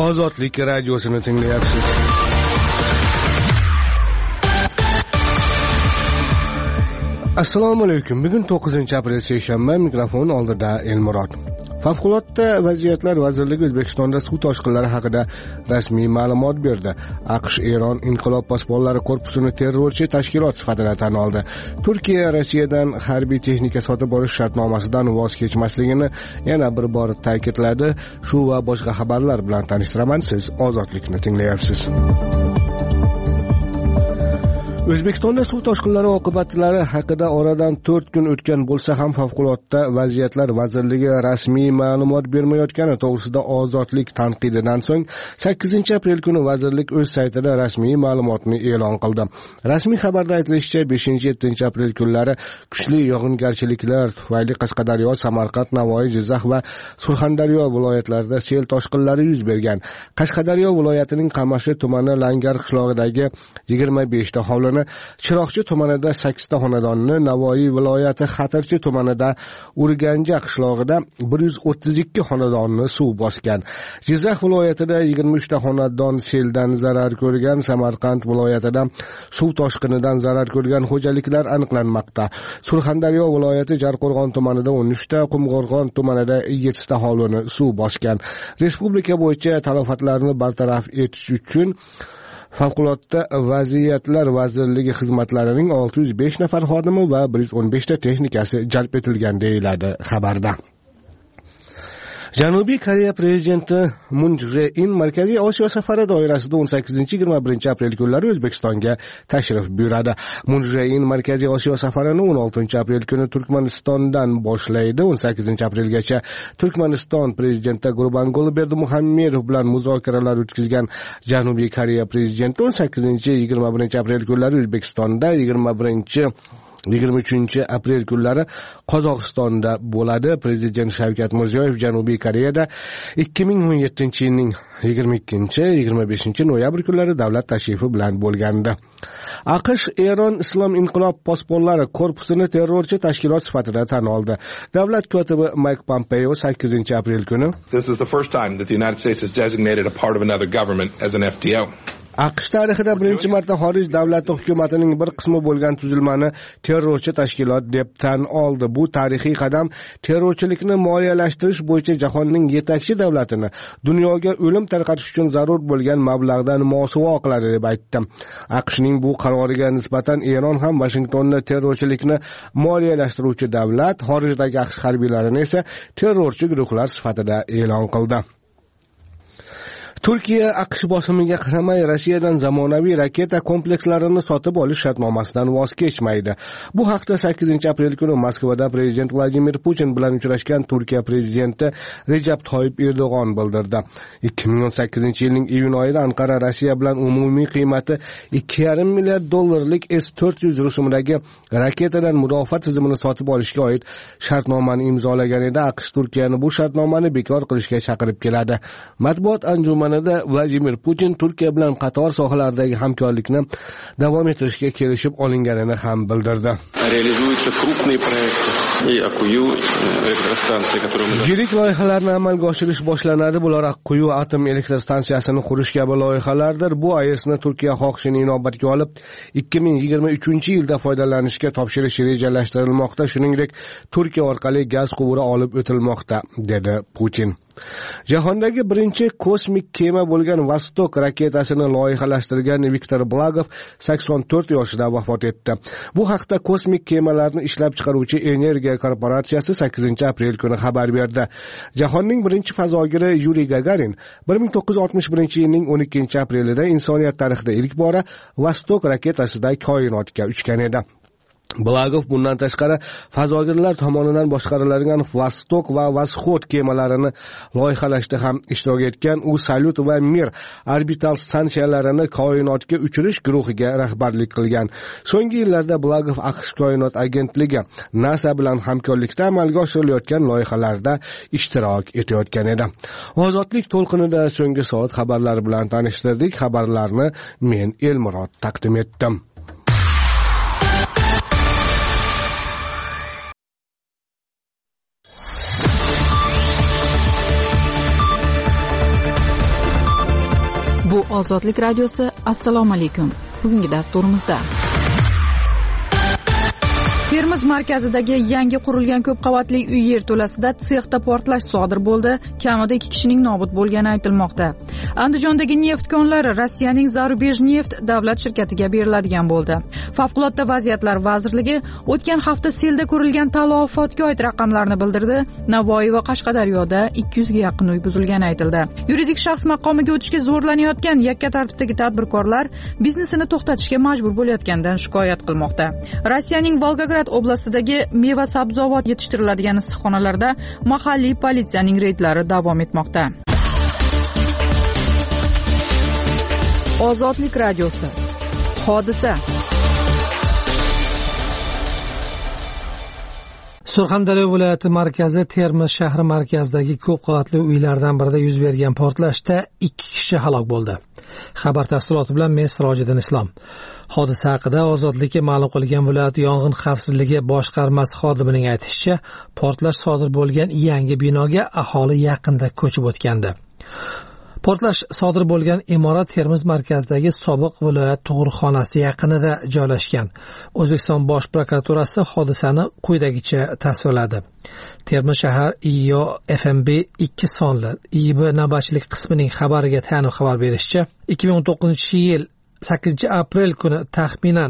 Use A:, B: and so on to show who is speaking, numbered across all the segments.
A: Ozodlik radiosini tinglayapsiz. Assalomu alaykum. Bugun 9-aprel seshanba, mikrofon oldida Elmurod. Favqulodda vaziyatlar vazirligi O'zbekistonda suv toshqinlari haqida rasmiy ma'lumot berdi. AQSh Eron inqilob posbonlari korpusini terrorchi tashkilot sifatida tan oldi. Turkiya Rossiyadan harbiy texnika sotib olish shartnomasidan voz kechmasligini yana bir bor ta'kidladi. Shu va boshqa xabarlar bilan tanishtiraman. Siz Ozodlikni tinglayapsiz. O'zbekistonda suv toshqinlari oqibatlari haqida oradan 4 kun o'tgan bo'lsa ham favqulodda vaziyatlar vazirligi rasmiy ma'lumot bermayotgani to'g'risida Ozodlik tanqididan so'ng 8-aprel kuni vazirlik o'z saytida rasmiy ma'lumotni e'lon qildi. Rasmiy xabarda aytilishicha 5-7 aprel kunlari kuchli yog'ingarchiliklar tufayli Qashqadaryo, Samarqand, Navoiy, Jizzax va Surxondaryo viloyatlarida sel toshqinlari yuz bergan. Qashqadaryo viloyatining Qamashi tumani Langar qishlog'idagi 25 ta hovli, Chiroqchi tumanida 8 ta xonadonni, Navoiy viloyati Xatirchi tumanida Urganja qishlog'ida 132 xonadonni suv bosgan. Jizzax viloyatida 23 ta xonadon seldan zarar ko'rgan. Samarqand viloyatida suv toshqinidan zarar ko'rgan xo'jaliklar aniqlanmoqda. Surxondaryo viloyati Jarqo'rg'on tumanida 13 ta, Qumg'o'rg'on tumanida 7 ta hovlini suv bosgan. Respublika bo'yicha talofatlarni bartaraf etish uchun Favqulodda vaziyatlar vazirligi xizmatlarining 605 nafar xodimi va 115 ta texnikasi jalb etilgan deyiladi xabarda. Janubiy Koreya prezidenti Moon Jae-in Markaziy Osiyo safari doirasida 18-21 aprel kunlari O'zbekistonga tashrif buyuradi. Moon Jae-in Markaziy Osiyo safarini 16 aprel kuni Turkmanistondan boshlaydi. 18 aprelgacha Turkmaniston prezidenti Gurbanguli Berdimuhamedov bilan muzokaralar o'tkazgan Janubiy Koreya prezidenti 18-21 aprel kunlari O'zbekistonda, 23 aprel kunlari Qozog'istonda bo'ladi. Prezident Shavkat Mirziyoyev Janubiy Koreyada 2017-yilning 22-25 noyabr kunlari davlat tashrifi bilan bo'lgandi. AQSh Eron Islom inqilob posbonlari korpusini terrorchi tashkilot sifatida tan oldi. Davlat kotibi Mike Pompeo 8 aprel kuni
B: This is the first time that the United States has designated a part of another government as an FTO.
A: AQSh tarixida birinchi marta xorij davlati hukumatining bir qismi bo'lgan tuzilmani terrorchi tashkilot deb tan oldi. Bu tarixiy qadam terrorchilikni moliyalashtirish bo'yicha jahonning yetakchi davlatini dunyoga o'lim tarqatish uchun zarur bo'lgan mablag'dan mosuvo qiladi deb aytdi. AQShning bu qaroriga nisbatan Eron ham Washingtonni terrorchilikni moliyalashtiruvchi davlat, xorijdagi AQSh harbiylarini esa terrorchi guruhlar sifatida e'lon qildi. Turkiya AQSh bosimiga qaramay Rossiyadan zamonaviy raketa komplekslarini sotib olish shartnomasidan voz kechmaydi. Bu haqda 8 aprel kuni Moskvada prezident Vladimir Putin bilan uchrashgan Turkiya prezidenti Recep Tayyip Erdo'g'on bildirdi. 2018-yilning iyun oyida Anqara Rossiya bilan umumiy qiymati $2,5 milliard S-400 rusumidagi raketadan mudofaa tizimini sotib olishga oid shartnomani imzolagan edi. AQSh Turkiyani bu shartnomani bekor qilishga chaqirib keladi. Matbuot anjumanida Vladimir Putin Turkiya bilan qator sohalardagi hamkorlikni davom ettirishga kelishib olinganini ham bildirdi. Yirik loyihalarni amalga oshirish boshlanadi. Bular Aqquyu atom elektr stansiyasini qurish kabi loyihalardir. Bu AESni Turkiya xohishini inobatga olib 2023-yilda foydalanishga topshirish rejalashtirilmoqda. Shuningdek, Turkiya orqali gaz quvuri olib o'tilmoqda, dedi Putin. Jahondagi birinchi kosmik kema bo'lgan Vostok raketasini loyihalashtirgan Viktor Blagov 84 yoshida vafot etdi. Bu haqda kosmik kemalarni ishlab chiqaruvchi Energiya korporatsiyasi 8 aprel kuni xabar berdi. Jahonning birinchi fazogiri Yuriy Gagarin 1961-yilning 12 aprelida insoniyat tarixida ilk bora Vostok raketasida koinotga uchgan edi. Blagov bundan tashqari fazogirlar tomonidan boshqariladigan Vostok va Восход kemalarini loyihalashda ham ishtirok etgan. U Salyut va Mir orbital stansiyalarini koinotga uchirish guruhiga rahbarlik qilgan. So'nggi yillarda Blagov AQSh koinot agentligi NASA bilan hamkorlikda amalga oshirilayotgan loyihalarda ishtirok etayotgan edi. Ozodlik to'lqinida so'nggi soat xabarlari bilan tanishtirdik. Xabarlarni men Elmurod taqdim etdim.
C: Bu Ozodlik radiosi. Assalomu alaykum. Bugungi dasturimizda Termiz markazidagi yangi qurilgan ko'p qavatli uy yerto'lasida sexda portlash sodir bo'ldi. Kamida 2 kishining nobud bo'lgani aytilmoqda. Andijondagi neft konlari Rossiyaning Zarubejneft davlat shirkatiga beriladigan bo'ldi. Favqulodda vaziyatlar vazirligi o'tgan hafta selda ko'rilgan talafotga oid raqamlarni bildirdi. Navoiy va Qashqadaryoda 200 ga yaqin uy buzilgani aytildi. Yuridik shaxs maqomiga o'tishga zo'rlanayotgan yakka tartibdagi tadbirkorlar biznesini to'xtatishga majbur bo'layotganidan shikoyat qilmoqda. Rossiyaning Volgograd oblastidagi meva sabzavot yetishtiriladigan issiqxonalarda mahalliy politsiyaning reydlari davom etmoqda. Ozodlik radiosi. Hodisa.
D: Surxondaryo viloyati markazi Termiz shahri markazidagi ko'p qavatli uylardan birida yuz bergan portlashda 2 kishi halok bo'ldi. Xabar tafsiloti bilan men Sirojiddin Islom. Hodisa haqida Ozodlikka ma'lum qilgan viloyat yong'in xavfsizligi boshqarmasi xodimining aytishicha, portlash sodir bo'lgan yangi binoga aholi yaqinda ko'chib o'tgandi. Portlash sodir bo'lgan imorat Termiz markazidagi sobiq viloyat tug'ruqxonasi yaqinida joylashgan. O'zbekiston Bosh prokuraturasi hodisani quyidagicha tasvirladi. Termiz shahar IO FMB 2 sonli IB navbatchilik qismining xabariga tayanib xabar berishicha, 2019-yil 8-aprel kuni taxminan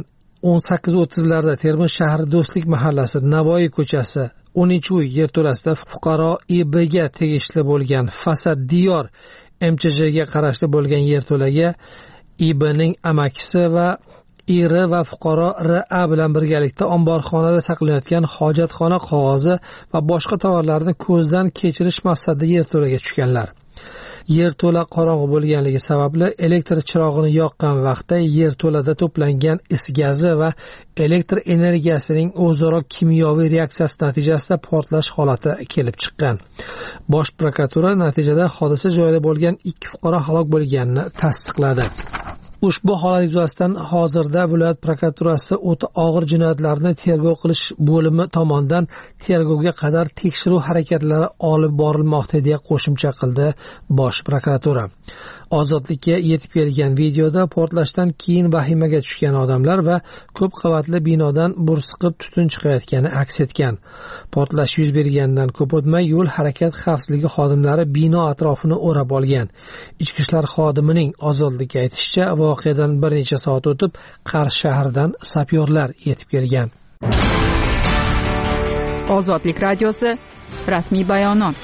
D: 18:30larda Termiz shahri Do'stlik mahallasi Navoiy ko'chasi 10-uy yerto'lasida fuqaro IBga tegishli bo'lgan Fasad Diyor MCJga qarashli bo'lgan yerto'laga IBning amakisi va iri va fuqaro RA bilan birgalikda omborxonada saqlanayotgan hojatxona qog'ozi va boshqa tovarlarni ko'zdan kechirish maqsadida yerto'laga tushganlar. Yerto'la qorong'u bo'lganligi sababli elektr chirog'ini yoqqan vaqtda yerto'lada to'plangan is gazi va elektr energiyasining o'zaro kimyoviy reaksiyasi natijasida portlash holati kelib chiqqan. Bosh prokuratura natijada hodisa joyida bo'lgan 2 fuqaro halok bo'lganini tasdiqladi. Ushbu holat yuzasidan hozirda viloyat prokuraturasi o'ta og'ir jinoyatlarni tergov qilish bo'limi tomonidan tergovga qadar tekshiruv harakatlari olib borilmoqda deya qo'shimcha qildi Bosh prokuratura. Ozodlikka yetib kelgan videoda portlashdan keyin vahimaga tushgan odamlar va ko'p qavatli binodan bursiqib tutun chiqayotgani aks etgan. Portlash yuz bergandan ko'p o'tmay yo'l harakat xavfsizligi xodimlari bino atrofini o'rab olgan. Ichki ishlar xodimining Ozodlikka aytishicha, voqeadan bir necha soat o'tib Qarshi shahridan sapyorlar yetib kelgan.
C: Ozodlik radiosi. Rasmiy bayonot.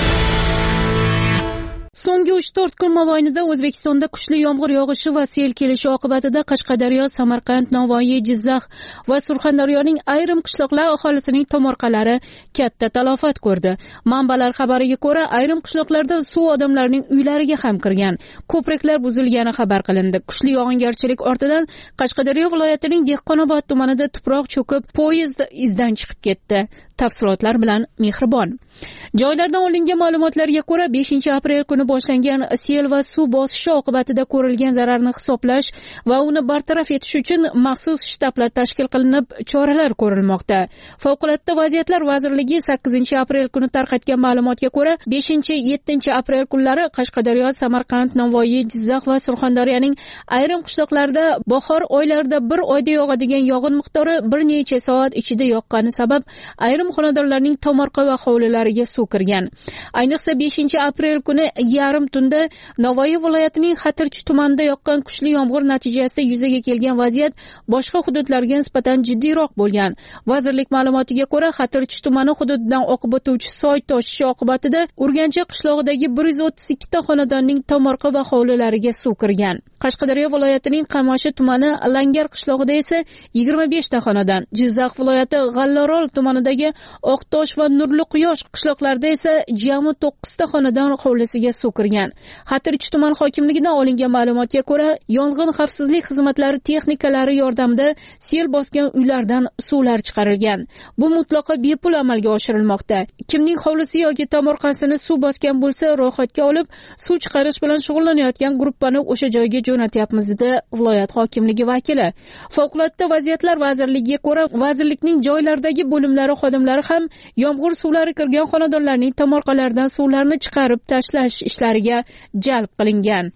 E: So'nggi 3-4 kun mobaynida O'zbekistonda kuchli yomg'ir yog'ishi va sel kelishi oqibatida Qashqadaryo, Samarqand, Navoiy, Jizzax va Surxondaryoning ayrim qishloqlar aholisining tomorqalari katta talafot ko'rdi. Manbalar xabariga ko'ra, ayrim qishloqlarda suv odamlarning uylariga ham kirgan. Ko'priklar buzilgani xabar qilindi. Kuchli yog'ingarchilik ortidan Qashqadaryo viloyatining Dehqonobod tumanida tuproq cho'kib, poyezd izdan chiqib ketdi. Tafsilotlar bilan Mehribon. Joylardan olingan ma'lumotlarga ko'ra, 5-aprel kuni boshlangan sel va suv bosishi oqibatida ko'rilgan zararni hisoblash va uni bartaraf etish uchun maxsus shtablar tashkil qilinib, choralar ko'rilmoqda. Favqulodda vaziyatlar vazirligi 8-aprel kuni tarqatgan ma'lumotga ko'ra, 5-7-aprel kunlari Qashqadaryo, Samarqand, Navoiy, Jizzax va Surxondaryoning ayrim qishloqlarida bahor oylarida bir oyda yog'adigan yog'in miqdori bir necha soat ichida yoqqani sabab ayrim xonadonlarning tomorqa va hovlilariga suv kirgan. Ayniqsa 5-aprel kuni yarim tunda Navoiy viloyatining Xatirchi tumanida yoqqan kuchli yomg'ir natijasida yuzaga kelgan vaziyat boshqa hududlarga nisbatan jiddiyroq bo'lgan. Vazirlik ma'lumotiga ko'ra, Xatirchi tumani hududidan oqib o'tuvchi soy toshishi oqibatida Urganchi qishlog'idagi 132 ta xonadonning tomorqa va hovlilariga suv kirgan. Qashqadaryo viloyatining Qamashi tumani Langar qishlog'ida esa 25 ta xonadon, Jizzax viloyati G'allorol tumanidagi Oqtosh va Nurli Quyosh qishloqlarida esa jami 9 ta xonadon hovlisiga suv kirgan. Xatirchi tuman hokimligidan olingan ma'lumotga ko'ra, yong'in xavfsizlik xizmatlari texnikalari yordamida sel bosgan uylardan suvlar chiqarilgan. Bu mutlaqo bepul amalga oshirilmoqda. Kimning hovlisi yoki tomorqasini suv bosgan bo'lsa, ro'yxatga olib, suv chiqarish bilan shug'ullanayotgan guruhni o'sha joyga jo'natyapmiz dedi viloyat hokimligi vakili. Favqulodda vaziyatlar vazirligiga ko'ra, vazirlikning joylardagi bo'limlari xodimlari ham yomg'ir suvlari kirgan xonadonlarning tomorqalaridan suvlarni chiqarib tashlash ishlariga jalb qilingan.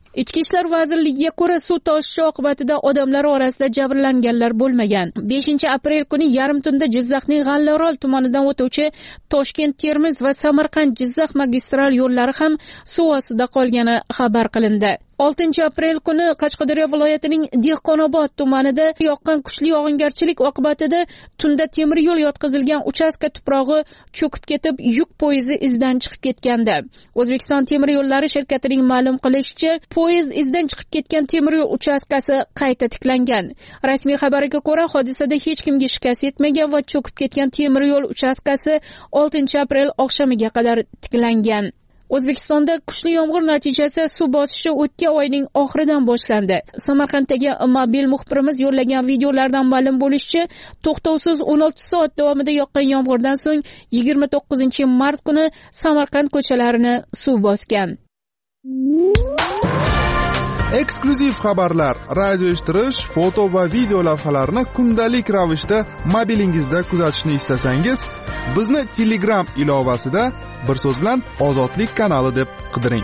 E: Ichki ishlar vazirligiga ko'ra, suv toshishi oqibatida odamlar orasida jabrlanganlar bo'lmagan. 5-aprel kuni yarim tunda Jizzaxning G'allaorol tumanidan o'tuvchi Toshkent-Termiz va Samarqand-Jizzax magistral yo'llari ham suv ostida qolgani xabar qilindi. 6-aprel kuni Qashqadaryo viloyatining Dehqonobod tumanida yoqqan kuchli yog'ingarchilik oqibatida tunda temir yo'l yotqizilgan uchastka tuprog'i cho'kib ketib, yuk poyezdi izdan chiqib ketgandi. O'zbekiston temir yo'llari shirkatining ma'lum qilishicha, poyezd izdan chiqib ketgan temir yo'l uchastkasi qayta tiklangan. Rasmiy xabarga ko'ra, hodisada hech kimga shikast yetmagan va cho'kib ketgan temir yo'l uchastkasi 6-aprel oqshamiga qadar tiklangan. O'zbekistonda kuchli yomg'ir natijasida suv bosishi o'tgan oyning oxiridan boshlandi. Samarqanddagi mobil muxbirimiz yo'llagan videolardan ma'lum bo'lishicha, to'xtovsiz 16 soat davomida yoqqan yomg'irdan so'ng 29-mart kuni Samarqand ko'chalarini suv bosgan.
F: Eksklyuziv xabarlar, radio eshittirish, foto va video lavhalarni kundalik ravishda mobilingizda kuzatishni istasangiz, bizni Telegram ilovasida bir so'z bilan Ozodlik kanali deb qidiring.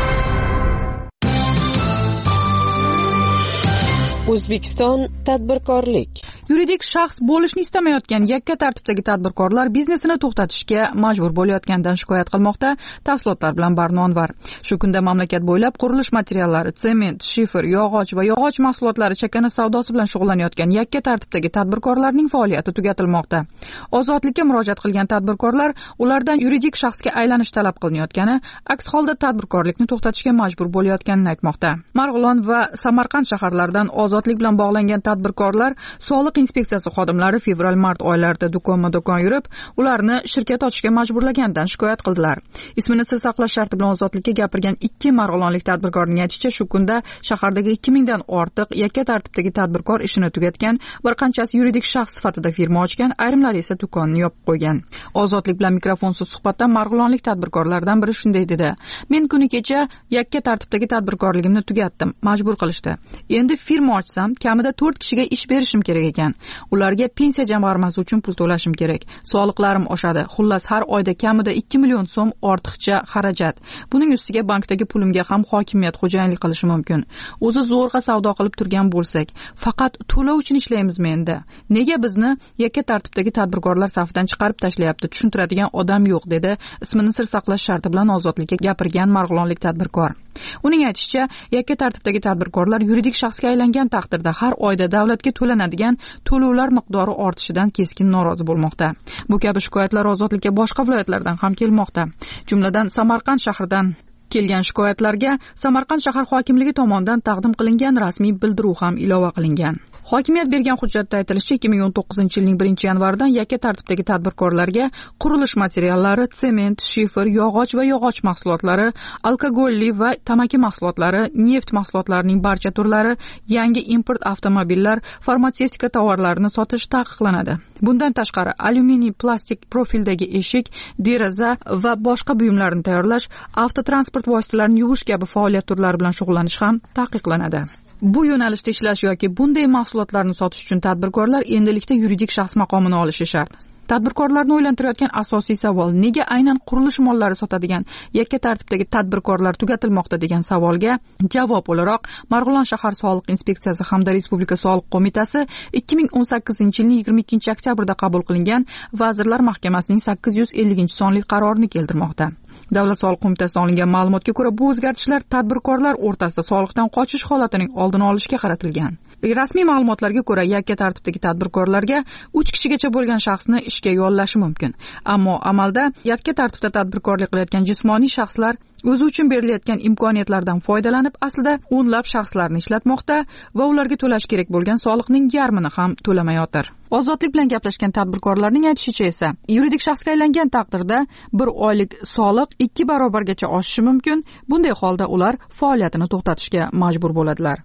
G: O'zbekiston tadbirkorlik.
C: Yuridik shaxs bo'lishni istamayotgan yakka tartibdagi tadbirkorlar biznesini to'xtatishga majbur bo'layotganidan shikoyat qilmoqda. Tafsilotlar bilan Barnonvar. Shu kunda mamlakat bo'ylab qurilish materiallari, sement, shifer, yog'och va yog'och mahsulotlari chakana savdosi bilan shug'ullanayotgan yakka tartibdagi tadbirkorlarning faoliyati tugatilmoqda. Ozodlikka murojaat qilgan tadbirkorlar ulardan yuridik shaxsga aylanish talab qilinayotgani, aks holda tadbirkorlikni to'xtatishga majbur bo'layotganini aytmoqda. Marg'ilon va Samarqand shaharlaridan ozodlik bilan bog'langan tadbirkorlar soliq inspeksiyasi xodimlari fevral-mart oylarida do'kon-do'kon yurib, ularni shirkat ochishga majburlagandan shikoyat qildilar. Ismini sir saqlash sharti bilan ozodlikka gapirgan 2 marg'ilonlik tadbirkorning aytishicha, shu kunda shahardagi 2000 dan ortiq yakka tartibdagi tadbirkor ishini tugatgan, bir qanchasi yuridik shaxs sifatida firma ochgan, ayrimlari esa do'konni yopib qo'ygan. Ozodlik bilan mikrofonsiz suhbatda marg'ilonlik tadbirkorlardan biri shunday dedi: "Men kuni kecha yakka tartibdagi tadbirkorligimni tugatdim, majbur qilishdi. Endi firma ochsam, kamida 4 kishiga ish berishim kerak ekan. Ularga pensiya jamg'armasi uchun pul to'lashim kerak. Soliqlarim oshadi. Xullas har oyda kamida 2 million so'm ortiqcha xarajat. Buning ustiga bankdagi pulimga ham hokimiyat xo'jayinlik qilishi mumkin. O'zi zo'rg'a savdo qilib turgan bo'lsak, faqat to'lov uchun ishlaymizmi endi? Nega bizni yakka tartibdagi tadbirkorlar safidan chiqarib tashlayapti? Tushuntiradigan odam yo'q", dedi ismini sir saqlash sharti bilan ozodlikka gapirgan marg'ilonlik tadbirkor. Uning aytishicha, yakka tartibdagi tadbirkorlar yuridik shaxsga aylangan taqdirda har oyda davlatga to'lanadigan to'lovlar miqdori ortishidan keskin norozi bo'lmoqda. Bu kabi shikoyatlar ozodlikka boshqa viloyatlardan ham kelmoqda. Jumladan Samarqand shahridan kelgan shikoyatlarga Samarqand shahar hokimligi tomonidan taqdim qilingan rasmiy bildiruv ham ilova qilingan. Hokimiyat bergan hujjatda aytilishicha, 2019-yilning 1-yanvaridan yakka tartibdagi tadbirkorlarga qurilish materiallari, sement, shifer, yog'och va yog'och mahsulotlari, alkogolli va tamaki mahsulotlari, neft mahsulotlarining barcha turlari, yangi import avtomobillar, farmatsevtika tovarlarini sotish taqiqlanadi. Bundan tashqari, alyuminiy, plastik profildagi eshik, deraza va boshqa buyumlarni tayyorlash, avtotransport vositalarini yuvish kabi faoliyat turlari bilan shug'ullanish ham taqiqlanadi. Bu yo'nalishda ishlash yoki bunday mahsulotlarni sotish uchun tadbirkorlar endilikda yuridik shaxs maqomini olishi shart. Tadbirkorlarni o'ylantirayotgan asosiy savol: nega aynan qurilish mollari sotadigan yakka tartibdagi tadbirkorlar tugatilmoqda degan savolga javob o'laroq Marg'ilon shahar soliq inspeksiyasi hamda Respublika soliq qo'mitasi 2018-yilning 22-oktyabrda qabul qilingan Vazirlar Mahkamasining 850-sonli qarorini keltirmoqda. Davlat soliq qo'mitasidan olingan ma'lumotga ko'ra, bu o'zgartishlar tadbirkorlar o'rtasida soliqdan qochish holatining oldini olishga qaratilgan. Rasmiy ma'lumotlarga ko'ra, yakka tartibdagi tadbirkorlarga 3 kishigacha bo'lgan shaxsni ishga yollashi mumkin. Ammo amalda yakka tartibda tadbirkorlik qilayotgan jismoniy shaxslar o'zi uchun berilayotgan imkoniyatlardan foydalanib, aslida o'nlab shaxslarni ishlatmoqda va ularga to'lash kerak bo'lgan soliqning yarmini ham to'lamayotir. Ozodlik bilan gaplashgan tadbirkorlarning aytishicha esa, yuridik shaxsga aylangan taqdirda bir oylik soliq 2 barobargacha oshishi mumkin. Bunday holda ular faoliyatini to'xtatishga majbur bo'ladilar.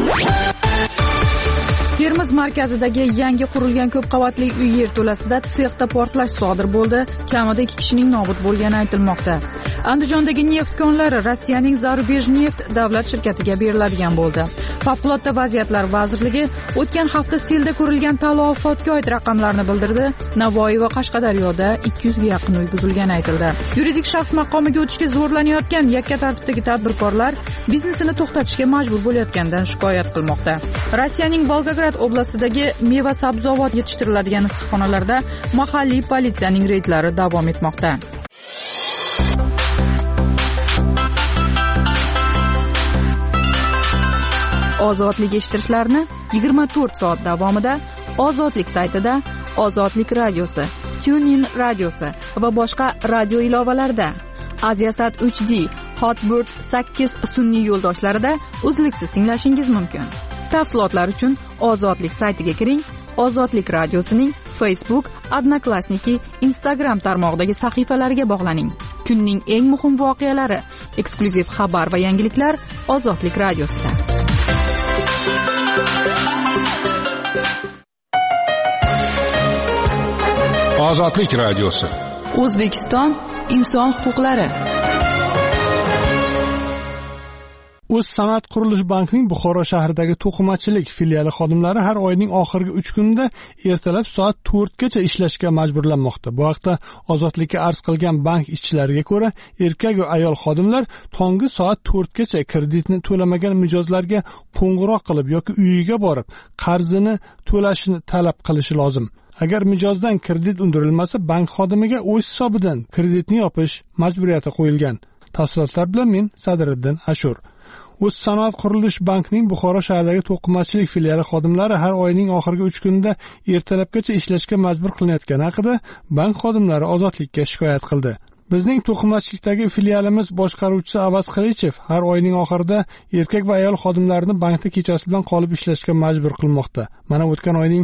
C: Termiz markazidagi yangi qurilgan ko'p qavatli uy yerto'lasida sexda portlash sodir bo'ldi. Kamida 2 kishining nobud bo'lgani aytilmoqda. Andijondagi neft konlari Rossiyaning Zarubej neft davlat shirkatiga beriladigan bo'ldi. Favqulodda vaziyatlar vazirligi o'tgan hafta selda ko'rilgan talafotga oid raqamlarni bildirdi. Navoiy va Qashqadaryoda 200 ga yaqin uy buzilgani aytildi. Yuridik shaxs maqomiga o'tishga zo'rlanayotgan yakka tartibdagi tadbirkorlar biznesini to'xtatishga majbur bo'layotganidan shikoyat qilmoqda. Rossiyaning Volgograd oblastidagi meva-sabzavot yetishtiriladigan issiqxonalarda mahalliy politsiyaning reydlari davom etmoqda. Ozodlik eshittirishlarni 24 soat davomida Ozodlik saytida, Ozodlik radiosi, TuneIn radiosi va boshqa radio ilovalarida, Aziasat 3D, Hotbird 8 sun'iy yo'ldoshlarida uzluksiz tinglashingiz mumkin. Tafsilotlar uchun Ozodlik saytiga kiring. Ozodlik radiosining Facebook, Odnoklassniki, Instagram tarmog'idagi sahifalariga bog'laning. Kunning eng muhim voqealari, eksklyuziv xabar va yangiliklar Ozodlik radiosida.
B: Ozodlik radiosi.
C: O'zbekiston inson huquqlari.
H: O'zsanoat qurilish bankining Buxoro shahridagi to'qimachilik filiali xodimlari har oyning oxirgi 3 kunida ertalab soat 4 gacha ishlashga majburlanmoqda. Bu haqda Ozodlikka arz qilgan bank ishchilariga ko'ra, erkak va ayol xodimlar tonggi soat 4 gacha kreditni to'lamagan mijozlarga qo'ng'iroq qilib yoki uyiga borib, qarzini to'lashini talab qilishi lozim. Agar mijozdan kredit undirilmasa, bank xodimiga o'z hisobidan kreditni yopish majburiyati qo'yilgan. Tafsilotlar bilan men Sadriddin Ashur. O'zsanoat qurilish bankining Buxoro shahridagi to'qimachilik filiali xodimlari har oyning oxirgi 3 kunida ertalabgacha ishlashga majbur qilinayotgani haqida bank xodimlari Ozodlikka shikoyat qildi. Bizning to'qimachilikdagi filialimiz boshqaruvchisi Avaz Qilichev har oyning oxirida erkak va ayol xodimlarni bankda kechasi bilan qolib ishlashga majbur qilmoqda. Mana o'tgan oyning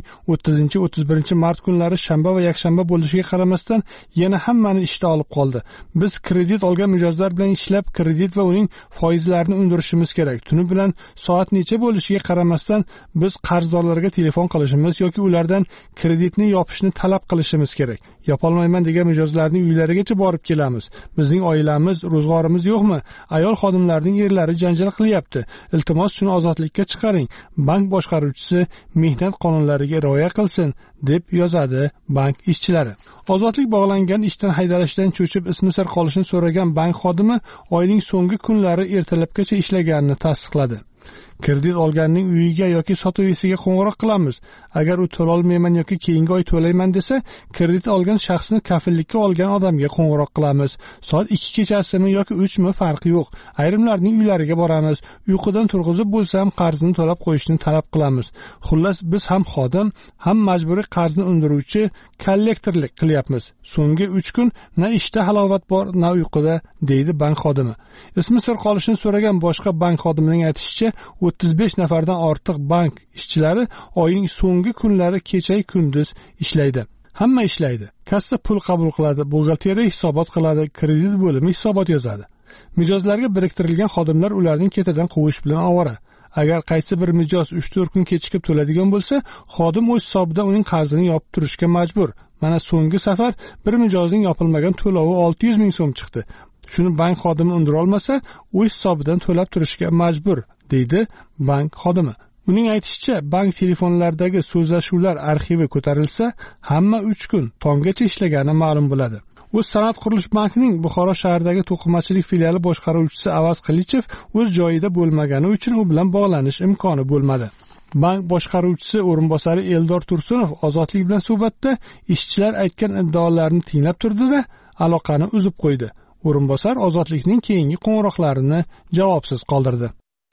H: 30-31 mart kunlari shanba va yakshanba bo'lishiga qaramasdan yana hammani ishda olib qoldi. Biz kredit olgan mijozlar bilan ishlab, kredit va uning foizlarini undirishimiz kerak. Tuni bilan soat necha bo'lishiga qaramasdan biz qarzdorlarga telefon qilishimiz yoki ulardan kreditni yopishni talab qilishimiz kerak. Yopolmayman degan mijozlarning uylarigacha borib kelamiz. Bizning oilamiz, ro'zg'orimiz yo'qmi? Ayol xodimlarning erlari janjal qilyapti. Iltimos shuni ozodlikka chiqaring. Bank boshqaruvchisi mehnat qonunlariga rioya qilsin, deb yozadi bank ishchilari. Ozodlik bog'langan ishdan haydalishdan cho'chib ismi sir qolishini so'ragan bank xodimi oyning so'nggi kunlari ertalabgacha ishlaganini tasdiqladi. Kredit olganning uyiga yoki sotuvchisiga qo'ng'iroq qilamiz. Agar u to'la olmayman yoki keyingi oy to'layman desa, kredit olgan shaxsni kafillikka olgan odamga qo'ng'iroq qilamiz. Soat 2 kechasimi yoki 3 mi farqi yo'q. Ayrimlarning uylariga boramiz. Uyqudan turg'izib bo'lsam qarzini to'lab qo'yishni talab qilamiz. Xullas biz ham xodim, ham majburiy qarzni undiruvchi kollektorlik qilyapmiz. So'nggi 3 kun na ishda halovat bor, na uyquda, deydi bank xodimi. Ismi sir qolishini so'ragan boshqa bank xodimining aytishicha, 35 nafardan ortiq bank ishchilari oyning so'nggi kunlari kecha kunduz ishlaydi. Hamma ishlaydi. Kassa pul qabul qiladi, buxgalteriya hisobot qiladi, kredit bo'limi hisobot yozadi. Mijozlarga biriktirilgan xodimlar ularning ketidan quvish bilan ovora. Agar qaysi bir mijoz 3-4 kun kechikib to'ladigan bo'lsa, xodim o'z hisobidan uning qarzini yopib turishga majbur. Mana so'nggi safar bir mijozning yopilmagan to'lovi 600 ming so'm chiqdi. Shuni bank xodimi undira olmasa, o'z hisobidan to'lab turishga majbur, deydi bank xodimi. Uning aytishicha, bank telefonlaridagi so'zlashuvlar arxivi ko'tarilsa, hamma 3 kun tonggacha ishlagani ma'lum bo'ladi. O'zsanoat qurilish bankining Buxoro shahridagi to'qimachilik filiali boshqaruvchisi Avaz Qilichev o'z joyida bo'lmagani uchun u bilan bog'lanish imkoni bo'lmadi. Bank boshqaruvchisi o'rinbosari Eldor Tursunov Ozodlik bilan suhbatda ishchilar aytgan iddaolarni tinglab turdi-da, aloqani uzib qo'ydi. O'rinbosar Ozodlikning keyingi qo'ng'iroqlarini javobsiz qoldirdi.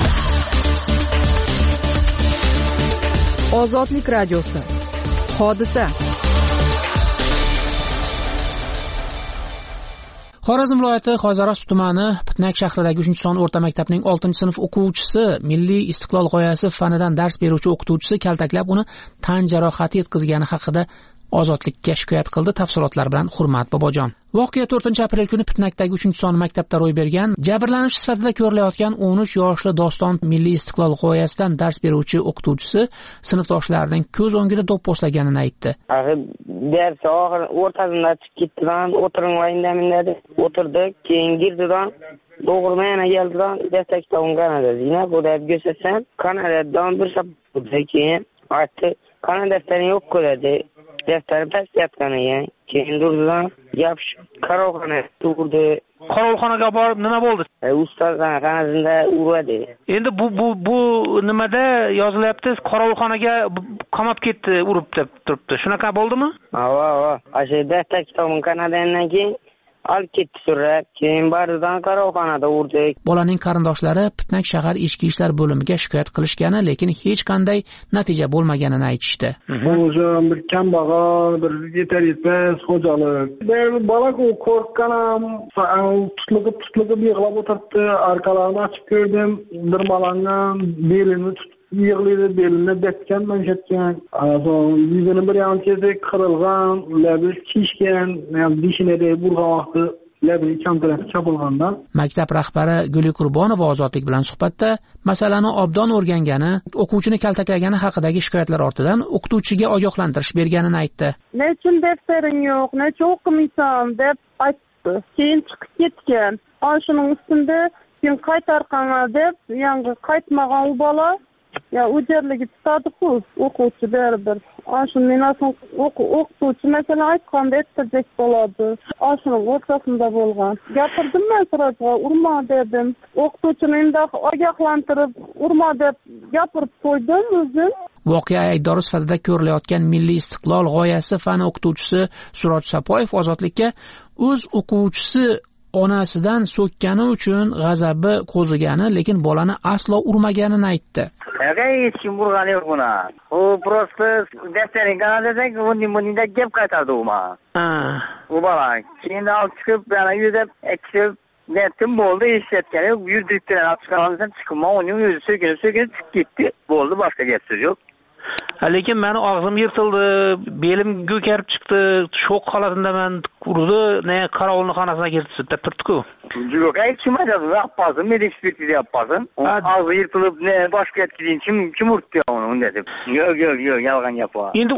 C: Ozodlik radiosi. Hodisa.
I: Xorazm viloyati Xo'jarost tumani Pitnak shahridagi 3-son o'rta maktabning 6-sinf o'quvchisi Milliy istiqlol g'oyasi fanidan dars beruvchi o'qituvchisi kaltaklab uni tan jarohati yetkazgani haqida Ozodlikka shikoyat qildi. Tafsilotlar bilan Hurmat Bobojon. Voqea 4-aprel kuni Pitnakdagi 3-son maktabda ro'y bergan. Jabrlanuvchi sifatida ko'rilayotgan 13 yoshli Doston Milliy istiqlol g'oyasidan dars beruvchi o'qituvchisi sinfdoshlarining ko'z o'ngida do'pposlaganini aytdi.
J: Ders o'rtasida chiqib ketdilar, o'tirmayman deb o'tirdik, keyin girdilar. Doğru yana geldiğinden destekten Kanada. Yine bu da göstersen Kanada'dan bir sabah ki artık Kanada defteri yok kadar de defteri pes yapkanı yani. Keyin durdudan yapış karoxona turdi.
I: Qarovulxonaga borib nima bo'ldi?
J: Ustoz qanaqasida uradi.
I: Endi bu nimada yozilyapti? Qarovulxonaga qamab ketdi, urib deb turibdi. Shunaqa bo'ldimi?
J: Ha. Ashe dastak kitobini Kanadadan keyin olib ketdi surab, keyin baridan qarovulxonada urdi.
I: Bolaning qarindoshlari Pitnak shahar ichki ishlar bo'limiga shikoyat qilishgani, lekin hech qanday natija bo'lmaganini aytishdi.
K: Bu bir kambag'al, bir yetar yetmas xo'jalik. Bola qo'rqqan ham, tutilib yig'lab o'tiribdi. Orqalarini ochib ko'rdim. Bir bolandan belini yig'laydi, belini betgan, manjatgan. Yuzini bir yanchasi qirilgan, labi kishgan, dishinada burgan vaqti labi kamtarasi chopilgandan.
I: Maktab rahbari Guli Qurbonova Ozodlik bilan suhbatda masalani obdon o'rgangani, o'quvchini kaltaklagani haqidagi shikoyatlar ortidan o'qituvchiga ogohlantirish berganini aytdi.
L: Nechun deftering yo'q, necha o'qimaysan deb aytdi. Keyin chiqib ketgan. Shuning ustida keyin qaytarqanlar deb, yangi qaytmagan u bola ya ujerligi tutadi-ku, o'quvchi baribir. Shundan so'ng o'qituvchi masalan aytganda ayttirjak bo'ladi. Shuning o'rtasida bo'lgan. Gapirdim men sirajga, urma dedim. O'qituvchini endi ogohlantirib, urma deb gapirib qo'ydim o'zim.
I: Voqea aybdori sifatida ko'rilayotgan Milliy istiqlol g'oyasi fan o'qituvchisi Suroj Sapoyev Ozodlikka o'z o'quvchisi onasidan so'kkani uchun g'azabi qo'zigani, lekin bolani aslo urmaganini aytdi.
M: Hech kim urgani yo'q buni. U просто defterin Kanadadagi bunday gap qaytardi u men. U bola keyin olib chiqib, yana yuzib, ekib, netim bo'ldi, eshitgan yo'q. Yurdirib olib chiqqandan chiqma, uning o'zi so'kinib chiqib ketdi. Bo'ldi, boshqa gap so'z yo'q.
I: Lekin meni og'zim yirtildi, belim ko'karib chiqdi, shok holatida men urdi, qarovulning xonasiga kirdi deb turibdi-ku.
M: Yo'q, kim aytadi? Yapmasin, men ekspertiza yapmasin. Og'zi yirtilib, boshqa yetkizin, kim urdi uni deb. Yo'q, yolg'on gap bor.
I: Endi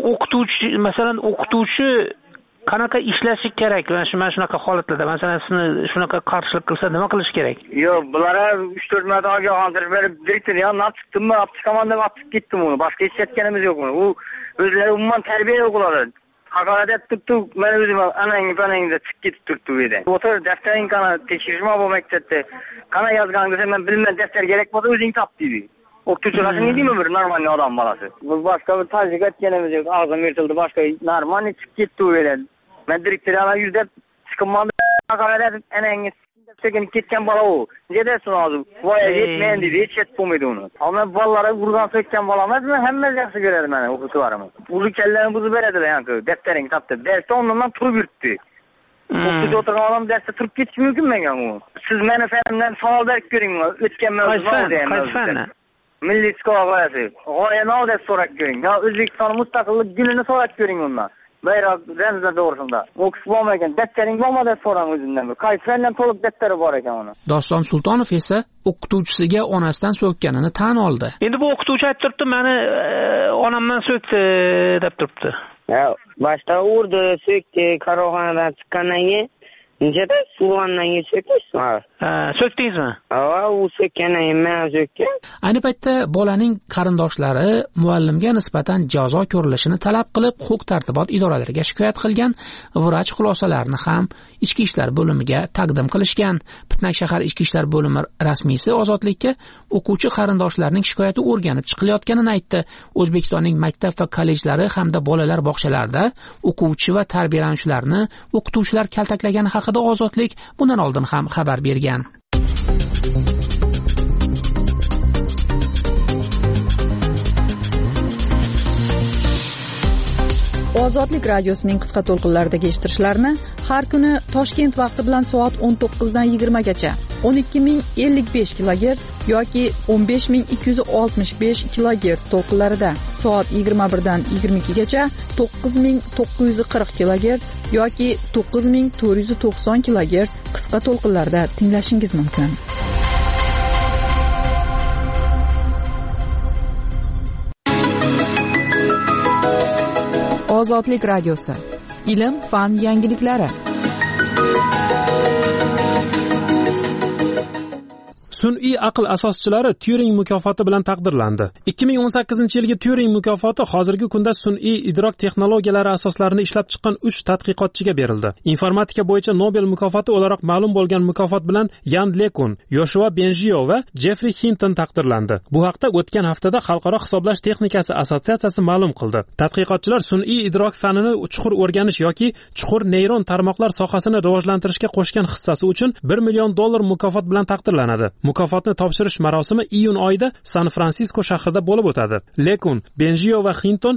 I: o'qituvchi qanaqa ishlashi kerak? Mana shunaqa holatlarda, masalan, sizni shunaqa qarshilik qilsa nima qilish kerak?
M: Yo'q, bularga 3-4 marta ogohlantirish berib, direktor olib chiqdimmi, olib chiqaman deb olib ketdim uni. Boshqa hech ketganimiz yo'q uni. U o'zlari umuman tarbiya yo'q ular. Haqorat etibdi, men o'zim anangda chiqib ketib turibdi u yerda. O'tir, daftaring qana tekshirishma bu maktabda. Qana yozgan desa, men bilmayman, daftar kerak bo'lsa o'zing top deydi. O'qituvchilar shunday deymi, bir normal odam bolasi. Bu boshqa bir tajriba etganimiz yo'q. Og'zim yirtildi, boshqa normal chiqib ketdi u yerda. Men direktorlar yuzda chiqimman haqorat etib, anangga sekin ketgan bola u. Nedasin hozir? Voyaga yetmagan deydi, hech yetib bo'lmaydi uni. Ammo bolalar urgan so'kkan bola emas, men hammasi yaxshi ko'radi meni o'qituvchilarim. Uni kallarini buzib beradilar, yani daftaring topdi. Darsda ondan turib yuribdi. O'qituvchi o'tirgan odam darsda turib ketishi mumkin menga u. Siz meni fanimdan savol berib ko'ring, o'tgan mavzuda. Milliy istiqlol g'oyasi. G'oyani deb so'rab ko'ring. Yo O'zbekiston mustaqillik kunini so'rab ko'ring undan. Bayroq ramzda to'g'risida. O'qib bo'lmagan, daftaring bo'lmadi so'rang o'zimdan. Qaysidan to'liq daftari bor ekan uni.
I: Doston Sultonov esa o'qituvchisiga onasidan so'kkanini tan oldi. Endi bu o'qituvchi aytib turibdi, meni onamdan so'kdi deb turibdi.
J: Ya, boshda urdi, so'kdi, qaroqxonadan chiqqandan keyin Nechada suvondan so'kdingizmi?
I: So'kdingizmi?
J: U so'kkandan keyin men so'kkan.
I: Ayni paytda bolaning qarindoshlari muallimga nisbatan jazo ko'rilishini talab qilib, huquq-tartibot idoralariga shikoyat qilgan, vrach xulosalarini ham ichki ishlar bo'limiga taqdim qilishgan. Pitnak shahar ichki ishlar bo'limi rasmiysi Ozodlikka o'quvchi qarindoshlarining shikoyati o'rganib chiqilayotganini aytdi. O'zbekistonning maktab va kollejlari hamda bolalar bog'chalarida o'quvchi va tarbiyalanuvchilarni o'qituvchilar kaltaklagani haqida Ozodlik bundan oldin ham xabar bergan.
C: Ozodlik radiosining qisqa to'lqinlaridagi eshittirishlarni har kuni Toshkent vaqti bilan soat 19 dan 20 gacha 12055 kHz yoki 15265 kHz to'lqinlarida, soat 21 dan 22 gacha 9940 kHz yoki 9490 kHz qisqa to'lqinlarda tinglashingiz mumkin. Ozodlik radiosi. Ilm, fan, yangiliklari.
I: sun'iy aql asoschilari Turing mukofoti bilan taqdirlandi. 2018-yilgi Turing mukofoti hozirgi kunda sun'iy idrok texnologiyalari asoslarini ishlab chiqqan 3 tadqiqotchiga berildi. Informatika bo'yicha Nobel mukofoti o'laroq ma'lum bo'lgan mukofot bilan Yan LeCun, Yoshua Bengio va Jeffrey Hinton taqdirlandi. Bu haqda o'tgan haftada Xalqaro hisoblash texnikasi assotsiatsiyasi ma'lum qildi. Tadqiqotchilar sun'iy idrok fanini chuqur o'rganish yoki chuqur neyron tarmoqlar sohasini rivojlantirishga qo'shgan hissasi uchun $1 million mukofot bilan taqdirlanadi. Mukofotni topshirish marosimi iyun oyida San-Fransisko shahrida bo'lib o'tadi. LeCun, Bengio va Hinton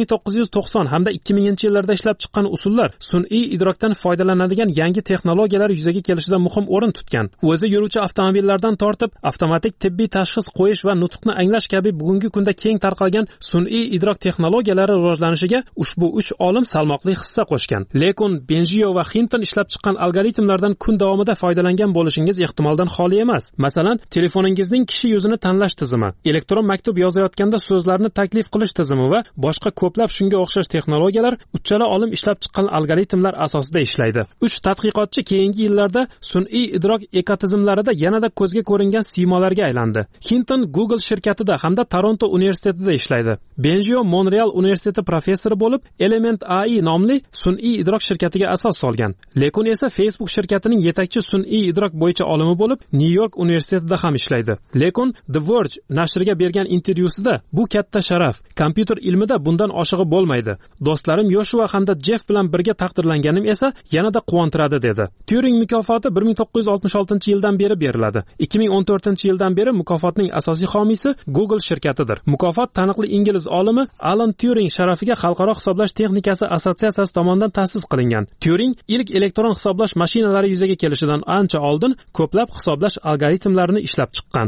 I: 1990 hamda 2000-yillarda ishlab chiqqan usullar sun'iy idrokdan foydalanadigan yangi texnologiyalar yuzaga kelishida muhim o'rin tutgan. O'zi yuruvchi avtomobillardan tortib, avtomatik tibbiy tashxis qo'yish va nutqni anglash kabi bugungi kunda keng tarqalgan sun'iy idrok texnologiyalari rivojlanishiga ushbu 3 olim salmoqli hissa qo'shgan. LeCun, Bengio va Hinton ishlab chiqqan algoritmlardan kun davomida foydalangan bo'lishingiz ehtimoldan xoli emas. Masalan, telefoningizning kishi yuzini tanlash tizimi, elektron maktub yozayotganda so'zlarni taklif qilish tizimi va boshqa ko'plab shunga o'xshash texnologiyalar uchala olim ishlab chiqqan algoritmlar asosida ishlaydi. 3 tadqiqotchi keyingi yillarda sun'iy idrok ekotizimlarida yanada ko'zga ko'ringan siymolarga aylandi. Hinton Google shirkatida hamda Toronto universitetida ishlaydi. Bengio Montreal universiteti professori bo'lib, Element AI nomli sun'iy idrok shirkatiga asos solgan. LeCun esa Facebook shirkatining yetakchi sun'iy idrok bo'yicha olimi bo'lib, New York universitetida ham ishlaydi. LeCun The Verge nashriga bergan intervyusida bu katta sharaf, kompyuter ilmida bundan oshig'i bo'lmaydi. Do'stlarim Yoshua hamda Jeff bilan birga taqdirlanganim esa yanada quvontiradi dedi. Turing mukofoti 1966-yildan beri beriladi. 2014-yildan beri mukofotning asosiy homiysi Google shirkatidir. Mukofot taniqli ingliz olimi Alan Turing sharafiga Xalqaro hisoblash texnikasi assotsiatsiyasi tomonidan ta'sis qilingan. Turing ilk elektron hisoblash mashinalari yuzaga kelishidan ancha oldin ko'plab hisoblash algoritmlarini ishlab chiqqan.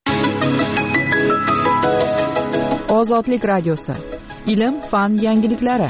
C: Ozodlik radiosi. Ilm, fan yangiliklari.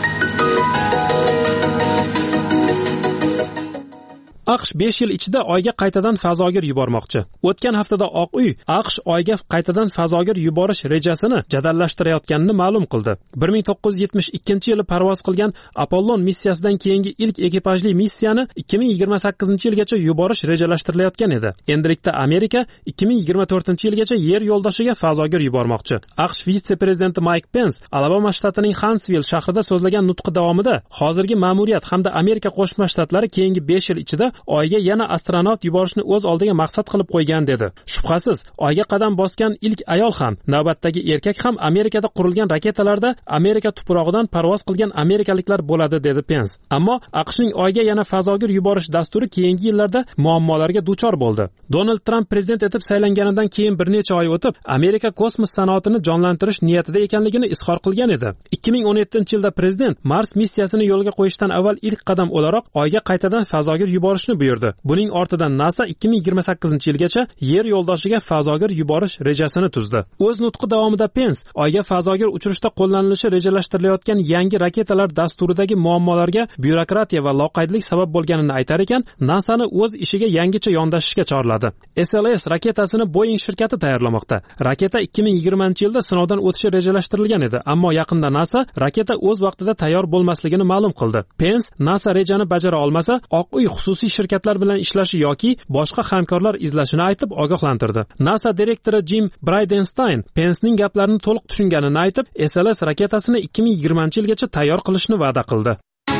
I: AQSh 5 yil ichida Oyga qaytadan fazogir yubormoqchi. O'tgan haftada Oq uy AQSh Oyga qaytadan fazogir yuborish rejasini jadallashtirayotganini ma'lum qildi. 1972-yili parvoz qilgan Apollon missiyasidan keyingi ilk ekipajli missiyani 2028-yilgacha yuborish rejalashtirilayotgan edi. Endilikda Amerika 2024-yilgacha Yer yo'ldoshiga fazogir yubormoqchi. AQSh vitse-prezidenti Mike Pence Alabama shtatining Huntsville shahrida so'zlagan nutqi davomida hozirgi ma'muriyat hamda Amerika Qo'shma Shtatlari keyingi 5 yil ichida Oyga yana astronavt yuborishni o'z oldiga maqsad qilib qo'ygan dedi. Shubhasiz, Oyga qadam bosgan ilk ayol ham, navbatdagi erkak ham Amerikada qurilgan raketalarda Amerika tuprog'idan parvoz qilgan amerikaliklar bo'ladi dedi Pence. Ammo AQShning Oyga yana fazogir yuborish dasturi keyingi yillarda muammolarga duchor bo'ldi. Donald Trump prezident etib saylanganidan keyin bir necha oy o'tib, Amerika kosmos sanoatini jonlantirish niyatida ekanligini izhor qilgan edi. 2017-yilda prezident Mars missiyasini yo'lga qo'yishdan avval ilk qadam o'laroq Oyga qaytadan fazogir yuborishni buyurdi. Buning ortidan NASA 2028-yilgacha Yer yo'ldoshiga fazogir yuborish rejasini tuzdi. O'z nutqi davomida Pence Oyga fazogir uchirishda qo'llanilishi rejalashtirilayotgan yangi raketalar dasturidagi muammolarga byurokratiya va loqaydlik sabab bo'lganini aytar ekan, NASAni o'z ishiga yangicha yondashishga chorladi. SLS raketasini Boeing shirkati tayyorlamoqda. Raketa 2020-yilda sinovdan o'tishi rejalashtirilgan edi, ammo yaqinda NASA raketa o'z vaqtida tayyor bo'lmasligini ma'lum qildi. Pence NASA rejani bajara olmasa, Oq uy xususiy shirkatlar bilan ishlashi yoki boshqa hamkorlar izlashini aytib ogohlantirdi. NASA direktori Jim Bridenstine Pencening gaplarini to'liq tushunganini aytib, SLS raketasini 2020-yilgacha tayyor qilishni va'da qildi.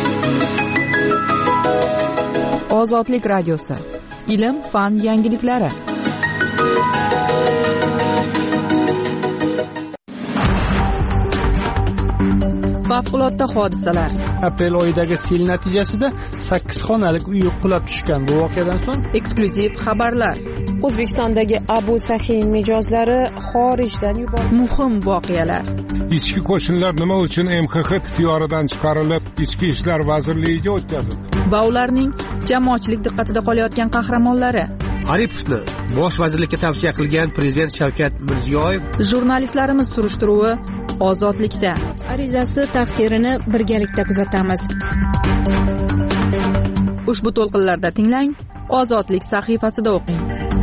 C: Ozodlik radiosi. Ilm, fan yangiliklari. Favqulodda hodisalar.
H: Aprel oyidagi sel natijasida 8 xonalik uy qulab tushgan. Bu voqeadan so'ng
C: eksklyuziv xabarlar.
G: O'zbekistondagi Abu Sahin mijozlari xorijdan yuborildi.
C: Muhim voqealar.
N: Ichki qo'shinlar nima uchun MXX ixtiyoridan chiqarilib, Ichki ishlar vazirligiga o'tkazildi?
C: Va ularning jamoatchilik diqqatida qolayotgan qahramonlari.
O: Aripovni bosh vazirlikka tavsiya qilgan prezident Shavkat Mirziyoyev.
C: Jurnalistlarimiz surishtiruvi Ozodlikda.
E: Arizasi taqdirini birgalikda kuzatamiz.
C: Ushbu to'lqinlarda tinglang, Ozodlik sahifasida o'qing.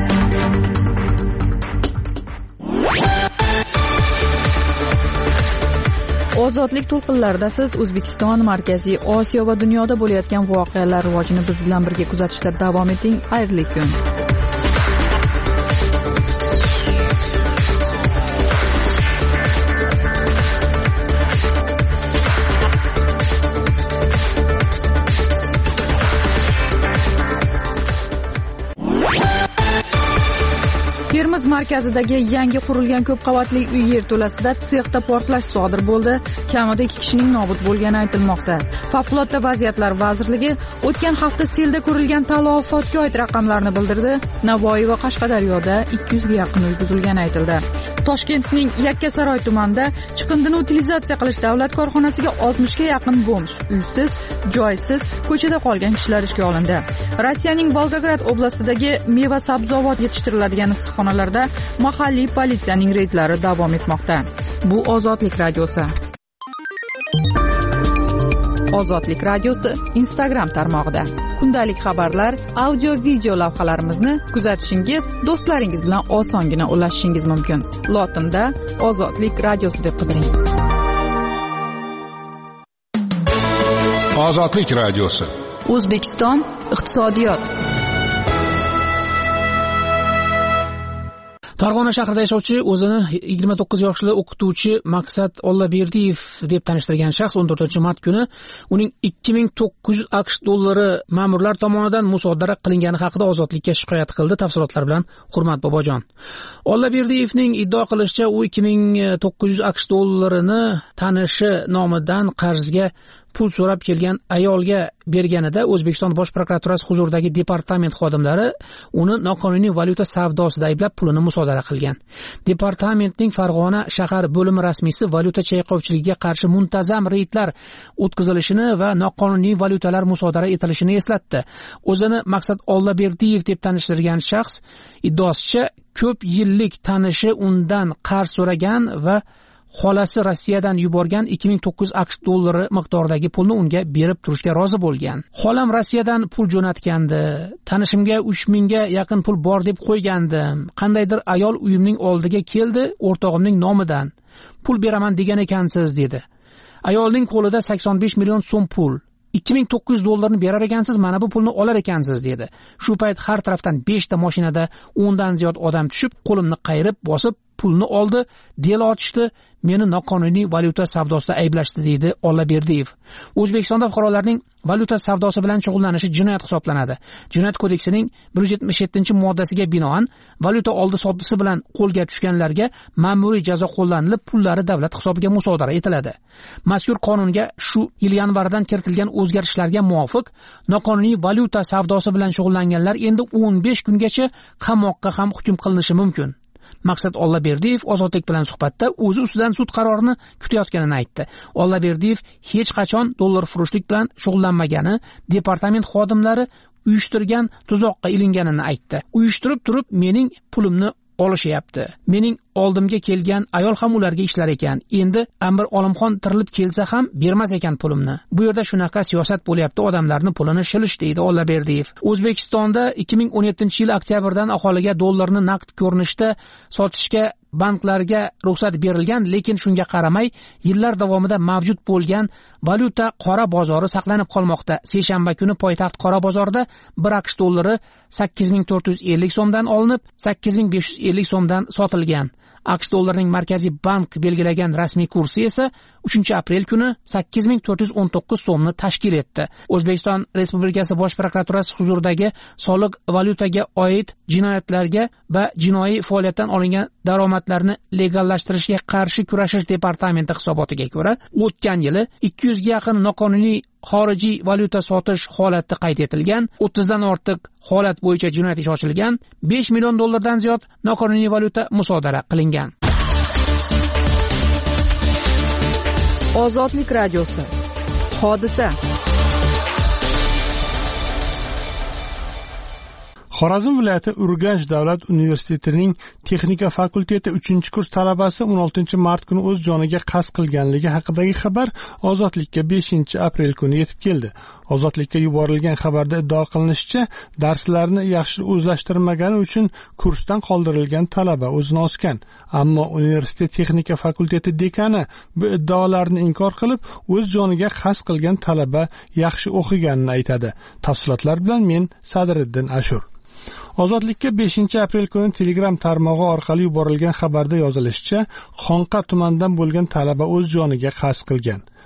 C: Ozodlik to'lqinlarida siz O'zbekiston, Markaziy Osiyo va dunyoda bo'layotgan voqealar rivojini biz bilan birga kuzatishda davom eting. Xayrli kun. markazidagi yangi qurilgan ko'p qavatli uy yerto'lasida sexda portlash sodir bo'ldi. Kamida 2 kishining nobud bo'lgani aytilmoqda. Favqulodda vaziyatlar vazirligi o'tgan hafta selda ko'rilgan talafotga oid raqamlarni bildirdi. Navoiy va Qashqadaryoda 200 ga yaqin uy buzilgani aytildi. Toshkentning Yakkasaroy tumanida chiqindini utilizatsiya qilish davlat korxonasiga 60 ga yaqin bomj, uysiz, joysiz ko'chada qolgan kishilar ishga olindi. Rossiyaning Volgograd oblastidagi meva-sabzavot yetishtiriladigan issiqxonalarda mahalliy politsiyaning reydlari davom etmoqda. Bu Ozodlik radiosi. Ozodlik radiosi Instagram tarmog'ida kundalik xabarlar, audio-video lavhalarimizni kuzatishingiz, do'stlaringiz bilan osongina ulashishingiz mumkin. Lotinda Ozodlik radiosi deb qidiring.
N: Ozodlik radiosi.
C: O'zbekiston iqtisodiyot.
I: Farg'ona shahrida yashovchi o'zini 29 yoshli o'qituvchi Maqsad Ollaberdiyev deb tanishtirgan shaxs 14-mart kuni uning 2900 AQSh dollari ma'murlar tomonidan musodara qilingani haqida Ozodlikka shikoyat qildi. Tafsilotlar bilan Hurmat Bobojon. Ollaberdiyevning iddao qilishicha, u 2900 AQSh dollarini tanishi nomidan qarzga pul so'rab kelgan ayolga berganida O'zbekiston Bosh prokuraturasi huzuridagi departament xodimlari uni noqonuniy valyuta savdosida ayblab pulini musodara qilgan. Departamentning Farg'ona shahar bo'limi rasmiysi valyuta chayqovchiligiga qarshi muntazam reydlar o'tkazilishini va noqonuniy valyutalar musodara etilishini eslatdi. O'zini Maqsad Ollaberdiyev deb tanishtirgan shaxs iddaosicha ko'p yillik tanishi undan qarz so'ragan va xolasi Rossiyadan yuborgan 2900 AQSh dollari miqdoridagi pulni unga berib turishga rozi bo'lgan. Xolam Rossiyadan pul jo'natgandi. Tanishimga 3000 ga yaqin pul bor deb qo'ygandim. Qandaydir ayol uyimning oldiga keldi, o'rtog'imning nomidan. Pul beraman degan ekansiz dedi. Ayolning qo'lida 85 million so'm pul. 2900 dollarni berar ekansiz, mana bu pulni olar ekansiz dedi. Shu payt har tarafdan 5 ta mashinada 10 dan ziyod odam tushib, qo'limni qayirib, bosib pulni oldi, delo ochishdi, meni noqonuniy valyuta savdosida ayblashdi deydi Ollaberdiyev. O'zbekistonda fuqarolarning valyuta savdosi bilan shug'ullanishi jinoyat hisoblanadi. Jinoyat kodeksining 177-moddasiga binoan valyuta oldi-sotdisi bilan qo'lga tushganlarga ma'muriy jazo qo'llanilib, pullari davlat hisobiga musodara etiladi. Mazkur qonunga shu yil yanvardan kiritilgan o'zgarishlarga muvofiq noqonuniy valyuta savdosi bilan shug'ullanganlar endi 15 kungacha qamoqqa ham hukm qilinishi mumkin. Maqsad Ollaberdiyev Ozodlik bilan suhbatda o'zi ustidan sud qarorini kutayotganini aytdi. Ollaberdiyev hech qachon dollarfurushlik bilan shug'ullanmagani, departament xodimlari uyushtirgan tuzoqqa ilinganini aytdi. Uyushtirib turib mening pulimni olishyapti. Mening oldimga kelgan ayol ham ularga ishlar ekan. Endi Amir Olimxon tirilib kelsa ham bermas ekan pulimni. Bu yerda shunaqa siyosat bo'lyapti, odamlarning pulini shilish deydi Ollaberdiyev. O'zbekistonda 2017-yil oktyabrdan aholiga dollarni naqd ko'rinishda sotishga banklarga ruxsat berilgan, lekin shunga qaramay yillar davomida mavjud bo'lgan valyuta qora bozori saqlanib qolmoqda. Seshanba kuni poytaxt qora bozorida 1 AQSh dollari 8450 so'mdan olinib, 8550 so'mdan sotilgan. AQSh dollarining Markaziy bank belgilagan rasmiy kursi esa 3-aprel kuni 8419 so'mni tashkil etdi. O'zbekiston Respublikasi Bosh prokuraturasi huzuridagi soliq valyutaga oid jinoyatlarga va jinoiy faoliyatdan olingan daromadlarni legallashtirishga qarshi kurashish departamenti hisobotiga ko'ra, o'tgan yili 200 ga yaqin noqonuniy xorijiy valyuta sotish holati qayd etilgan, 30 dan ortiq holat bo'yicha jinoyat ishi ochilgan, 5 million dollardan ziyod noqonuniy valyuta musodara qilingan.
C: Ozodlik radiosi. Hodisa.
H: Xorazm viloyati Urganch davlat universitetining texnika fakulteti 3-kurs talabasi 16-mart kuni o'z joniga qasd qilganligi haqidagi xabar Ozodlikka 5-aprel kuni yetib keldi. Ozodlikka yuborilgan xabarda iddao qilinishicha, darslarni yaxshi o'zlashtirmagani uchun kursdan qoldirilgan talaba o'zini osgan. Ammo universitet texnika fakulteti dekani bu iddaolarni inkor qilib, o'z joniga qasd qilgan talaba yaxshi o'qiganini aytadi. Tafsilotlar bilan men Sadriddin Ashur. Ozodlikka 5-aprel kuni Telegram tarmog'i orqali yuborilgan xabarda yozilishicha, Xonqa tumanidan bo'lgan talaba o'z joniga qasd qilgan.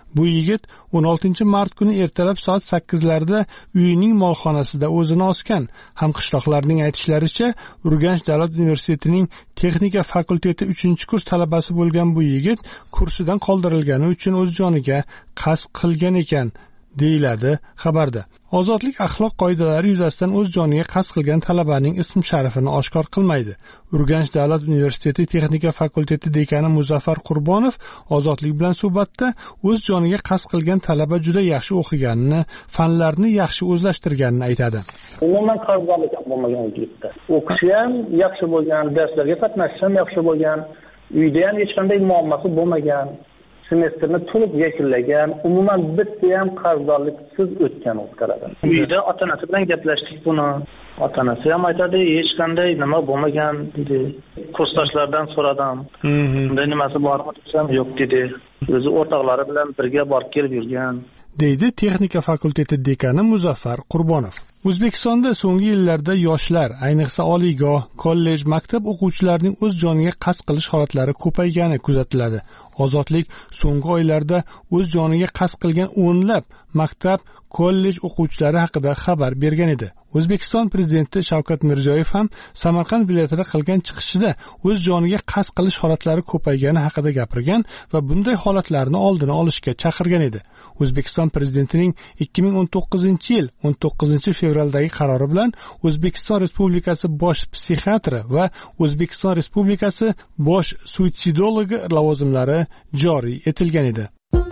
H: Bu yigit 16 mart kuni ertalab soat 8larda uyining molxonasida o'zini osgan. Hamqishloqlarning aytishlaricha, Urganch davlat universitetining texnika fakulteti 3-kurs talabasi bo'lgan bu yigit kursidan qoldirilgani uchun o'z joniga qasd qilgan ekan, deyiladi xabarda. Ozodlik axloq qoidalari yuzasidan o'z joniga qasd qilgan talabaning ism sharifini oshkor qilmaydi. Urganch davlat universiteti texnika fakulteti dekani Muzaffar Qurbonov Ozodlik bilan suhbatda o'z joniga qasd qilgan talaba juda yaxshi o'qiganini, fanlarni yaxshi o'zlashtirganini aytadi.
K: Umuman qarzorlik bo'lmagan yigitda. O'qishi ham yaxshi bo'lgan, darslarga qatnashishi ham yaxshi bo'lgan, uyda ham hech qanday muammosi bo'lmagan. Semestrni to'liq yakunlagan, umuman bitta ham qarzdorliksiz o'tgan o'qitadi. Uyda ota-onasi bilan gaplashdik buni. Ota-onasi ham aytadi, hech qanday nima bo'lmagan dedi. Kursdoshlardan so'radim. Bunday nimasi bormi desam, yo'q dedi. O'zi o'rtoqlari bilan birga borib kelib yurgan,
H: deydi texnika fakulteti dekani Muzaffar Qurbonov. O'zbekistonda so'nggi yillarda yoshlar, ayniqsa oliygoh, kollej, maktab o'quvchilarining o'z joniga qasd qilish holatlari ko'paygani kuzatiladi. Ozodlik so'nggi oylarda o'z joniga qasd qilgan o'nlab maktab, kollej o'quvchilari haqida xabar bergan edi. O'zbekiston prezidenti Shavkat Mirziyoyev ham Samarqand viloyatida qilgan chiqishida o'z joniga qasd qilish holatlari ko'paygani haqida gapirgan va bunday holatlarni oldini olishga chaqirgan edi. O'zbekiston prezidentining 2019-yil 19-fevraldagi qarori bilan O'zbekiston Respublikasi bosh psixiatri va O'zbekiston Respublikasi bosh suitsidologi lavozimlari joriy etilgan edi.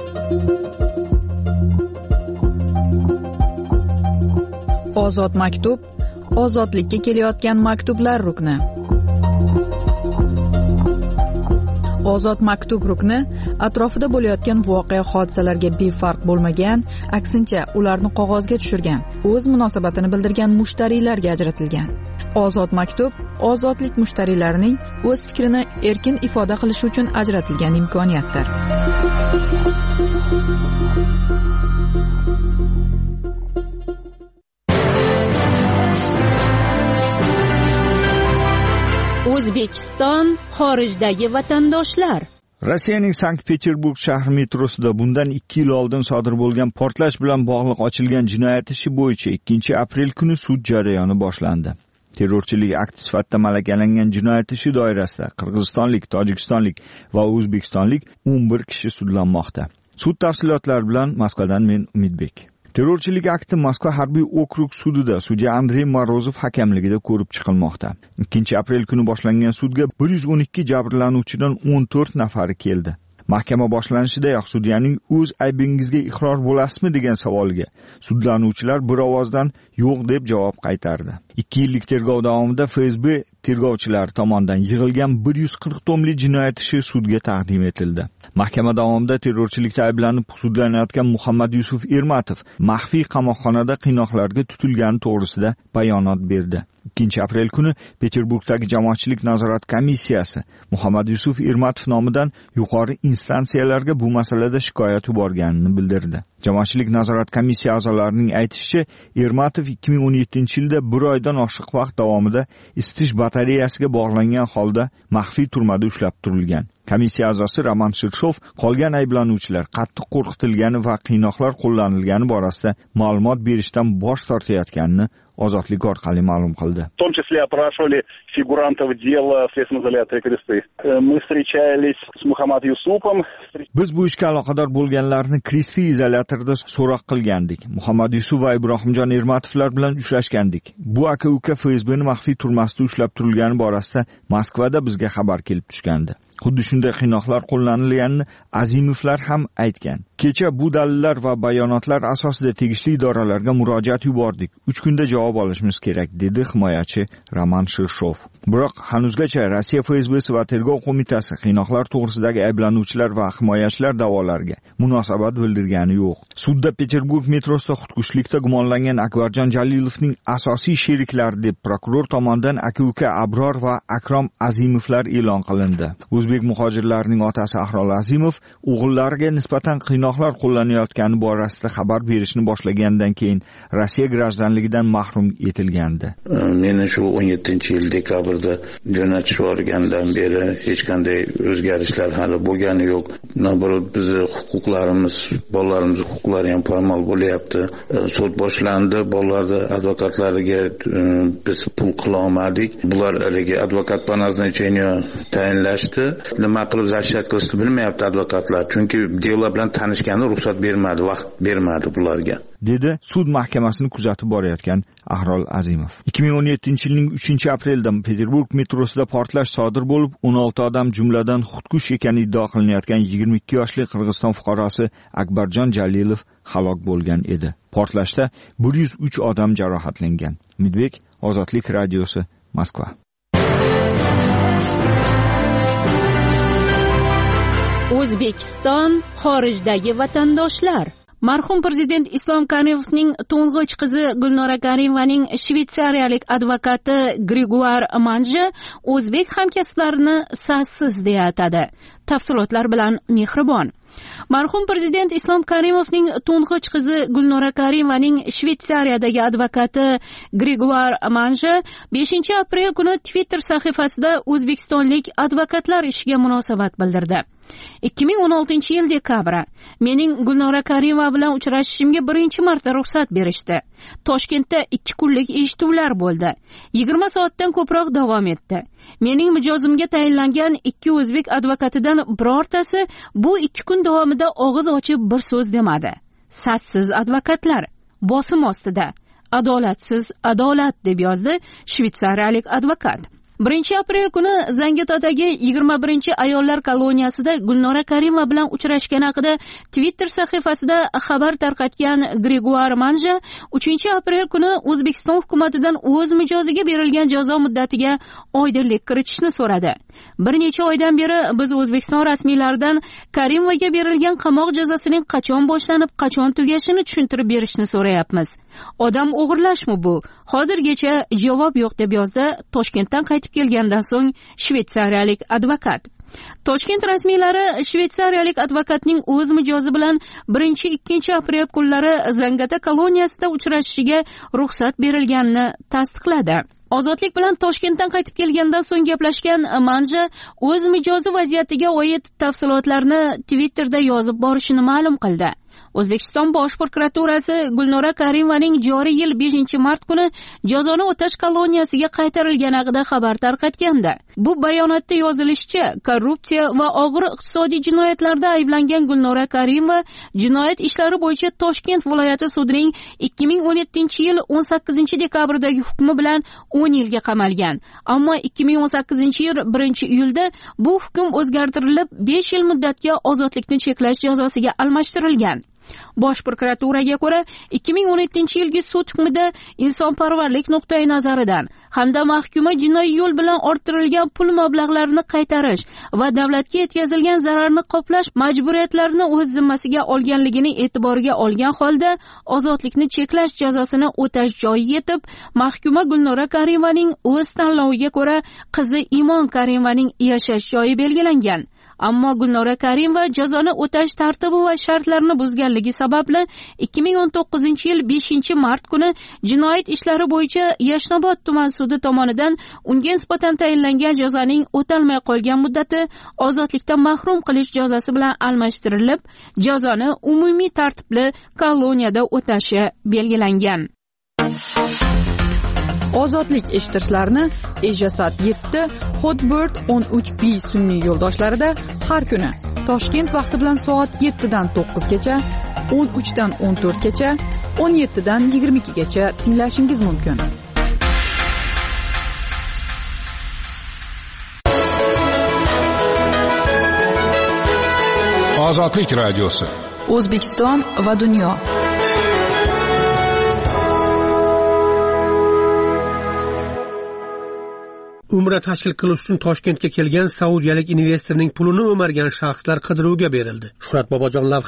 C: Ozod maktub, ozodlikka kelayotgan maktublar rukni. Ozod maktub rukni atrofida bo'layotgan voqea hodisalarga befarq bo'lmagan, aksincha ularni qog'ozga tushirgan, o'z munosabatini bildirgan mushtariylarga ajratilgan. Ozod maktub ozodlik mushtariylarining o'z fikrini erkin ifoda qilishi uchun ajratilgan imkoniyatdir.
E: O'zbekiston xorijdagi vatandoshlar.
P: Rossiyaning Sankt-Peterburg shahri metrosida bundan 2 yil oldin sodir bo'lgan portlash bilan bog'liq ochilgan jinoyat ishi bo'yicha 2-aprel kuni sud jarayoni boshlandi. Terrorchilik akti sifatida malakalangan jinoyat ishi doirasida qirg'izistonlik, tojikistonlik va o'zbekistonlik 11 kishi sudlanmoqda. Sud tafsilotlari bilan Moskvadan men Umidbek. Terrorchilik akti Moskva harbiy okrug sudida sudya Andrey Morozov hakamligida ko'rib chiqilmoqda. 2-aprel kuni boshlangan sudga 112 jabrlanuvchidan 14 nafari keldi. Mahkama boshlanishidayoq sudyaning o'z aybingizga iqror bo'lasizmi degan savoliga sudlanuvchilar bir ovozdan yo'q deb javob qaytardi. 2 yillik tergov davomida FSB tergovchilari tomonidan yig'ilgan 140 tomli jinoyat ishi sudga taqdim etildi. Mahkama davomida terrorchilikda ayblanib sudlanayotgan Muhammad Yusuf Ermatov maxfiy qamoqxonada qiynoqlarga tutilgani to'g'risida bayonot berdi. 2-aprel kuni Peterburgdagi jamoatchilik nazorat komissiyasi Muhammad Yusuf Ermatov nomidan yuqori instansiyalarga bu masalada shikoyat yuborganini bildirdi. Jamoatchilik nazorat komissiya a'zolarining aytishicha, Ermatov 2017-yilda 1 oydan oshiq vaqt davomida isitish batareyasiga bog'langan holda maxfiy turmada ushlab turilgan. Komissiya a'zosi Roman Shirshov qolgan ayblanuvchilar qattiq qo'rqitilgani va qiynoqlar qo'llanilgani borasida ma'lumot berishdan bosh tortayotganini Ozodlik orqali ma'lum qildi.
Q: В том числе опрашивали фигурантов дела в следственном изоляторе Кресты. Мы встречались с Мухаммад Юсупом.
P: Biz bu ishga aloqador bo'lganlarni Kresti izolyatorida so'roq qilgandik. Muhammad Yusuf va Ibrohimjon Ermatovlar bilan uchrashgandik. Bu aka-uka FSBning maxfiy turmasida ushlab turilgani borasida Moskvada bizga xabar kelib tushgandi. Xuddi shunday qiynoqlar qo'llanilganini Azimovlar ham aytgan. Kecha bu dalillar va bayonotlar asosida tegishli idoralarga murojaat yubordik. 3 kunda javob olishimiz kerak, dedi himoyachi Roman Shirshov. Biroq hanuzgacha Rossiya FSBsi va tergov qo'mitasi qiynoqlar to'g'risidagi ayblanuvchilar va himoyachilar da'volariga munosabat bildirgani yo'q. Sudda Peterburg metrosida xudkushlikda gumonlangan Akbarjon Jalilovning asosiy sheriklari deb prokuror tomonidan aka-uka Abror va Akrom Azimovlar e'lon qilindi. O'zbek muhojirlarining otasi Ahrol Azimov o'g'illariga nisbatan qiynoq qiynoqlar qo'llanayotgani borasida xabar berishni boshlagandan keyin Rossiya grajdanligidan mahrum etilgandi.
R: Meni shu 17-yil dekabrda jo'natish yuborgandan beri hech qanday o'zgarishlar hali bo'lgani yo'q. Naborot bizni huquqlarimiz, bolalarimiz huquqlari ham poymol bo'lyapti. Sud boshlandi, bolalarni advokatlariga biz pul qila olmadik. Bular haligi advokat по назначению tayinlashdi. Nima qilib zashat qilishni bilmayapti advokatlar, chunki delo bilan tanishgani ruxsat bermadi, vaqt bermadi bularga,
P: dedi sud mahkamasini kuzatib borayotgan Ahrol Azimov. 2017-yilning 3-aprelida Peterburg metrosida portlash sodir bo'lib, 16 odam jumladan xudkush ekani iddia qilinayotgan 22 yoshli Qirg'iziston fuqarosi Akbarjon Jalilov halok bo'lgan edi. Portlashda 103 odam jarohatlangan. Midbek, Ozodlik radiosi, Moskva.
E: O'zbekiston xorijdagi vatandoshlar. Marhum prezident Islom Karimovning to'ng'ich qizi Gulnora Karimovaning shvetsariyalik advokati Griguar Manja o'zbek hamkasblarini sassiz deya atadi. Tafsilotlar bilan Mehribon. Marhum prezident Islom Karimovning to'ng'ich qizi Gulnora Karimovaning Shvetsariyadagi advokati Griguar Manja 5-aprel kuni Twitter sahifasida o'zbekistonlik advokatlar ishiga munosabat bildirdi. 2016-yil dekabr mening Gulnora Karimova bilan uchrashishimga birinchi marta ruxsat berishdi. Toshkentda 2 kunlik eshituvlar bo'ldi. 20 soatdan ko'proq davom etdi. Mening mijozimga tayinlangan 2 o'zbek advokatidan birortasi bu 2 kun davomida og'iz ochib bir so'z demadi. Sassiz advokatlar, bosim ostida, adolatsiz adolat deb yozdi shvetsariyalik advokat. 1-aprel kuni Zangiotada 21-ayollar koloniyasida Gulnora Karimova bilan uchrashgani haqida Twitter sahifasida xabar tarqatgan Griguar Manja 3-aprel kuni O'zbekiston hukumatidan o'z mijoziga berilgan jazo muddatiga oydinlik kiritishni so'radi. Bir necha oydan beri biz O'zbekiston rasmiylaridan Karimovaga berilgan qamoq jazosining qachon boshlanib, qachon tugashini tushuntirib berishni so'rayapmiz. Odam o'g'irlashmi bu? Hozirgacha javob yo'q deb yozdi Toshkentdan qaytib kelgandan so'ng shvetsariyalik advokat. Toshkent rasmiylari shvetsariyalik advokatning o'z mijozi bilan 1-2 aprel kunlari Zangiotada koloniyasida uchrashishiga ruxsat berilganini tasdiqladi. Ozodlik bilan Toshkentdan qaytib kelgandan so'ng gaplashgan Manja o'z mijozi vaziyatiga oid tafsilotlarni Twitterda yozib borishini ma'lum qildi. O'zbekiston Bosh prokuraturasi Gulnora Karimovaning joriy yil 5-mart kuni jazoni o'tash koloniyasiga qaytarilgani haqida xabar tarqatgandi. Bu bayonotda yozilishicha, korrupsiya va og'ir iqtisodiy jinoyatlarda ayblangan Gulnora Karimova jinoyat ishlari bo'yicha Toshkent viloyati sudining 2017-yil 18-dekabrdagi hukmi bilan 10 yilga qamalgan. Ammo 2018-yil 1-iyulda bu hukm o'zgartirilib 5 yil muddatga ozodlikni cheklash jazosiga almashtirilgan. Bosh prokuraturaga ko'ra 2017-yilgi sud hukmida insonparvarlik nuqtai nazaridan hamda mahkuma jinoiy yo'l bilan orttirilgan pul mablag'larini qaytarish va davlatga yetkazilgan zararni qoplash majburiyatlarini o'z zimmasiga olganligini e'tiborga olgan holda ozodlikni cheklash jazosini o'tash joyi yetib, mahkuma Gulnora Karimovaning o'z tanloviga ko'ra qizi Imon Karimovaning yashash joyi belgilangan. Ammo Gulnora Karimova jazoni o'tash tartibi va shartlarini buzganligi sababli 2019-yil 5-mart kuni jinoyat ishlari bo'yicha Yashnobod tuman sudi tomonidan unga nisbatan tayinlangan jazoning o'talmay qolgan muddati ozodlikdan mahrum qilish jazosi bilan almashtirilib, jazoni umumiy tartibli koloniyada o'tashi belgilangan.
C: Ozodlik eshittirishlarni Ejasat 7, Hotbird 13B sun'iy yo'ldoshlarida har kuni Toshkent vaqti bilan soat 7 dan 9 gacha, 13 dan 14 gacha, 17 dan 22 gacha tinglashingiz mumkin.
N: Ozodlik radiosi.
C: O'zbekiston va dunyo.
S: Umra tashkil qilish uchun Toshkentga kelgan saudiyalik investorning pulini o'margan shaxslar qidiruvga berildi. Shuhrat Bobojon lavhasi.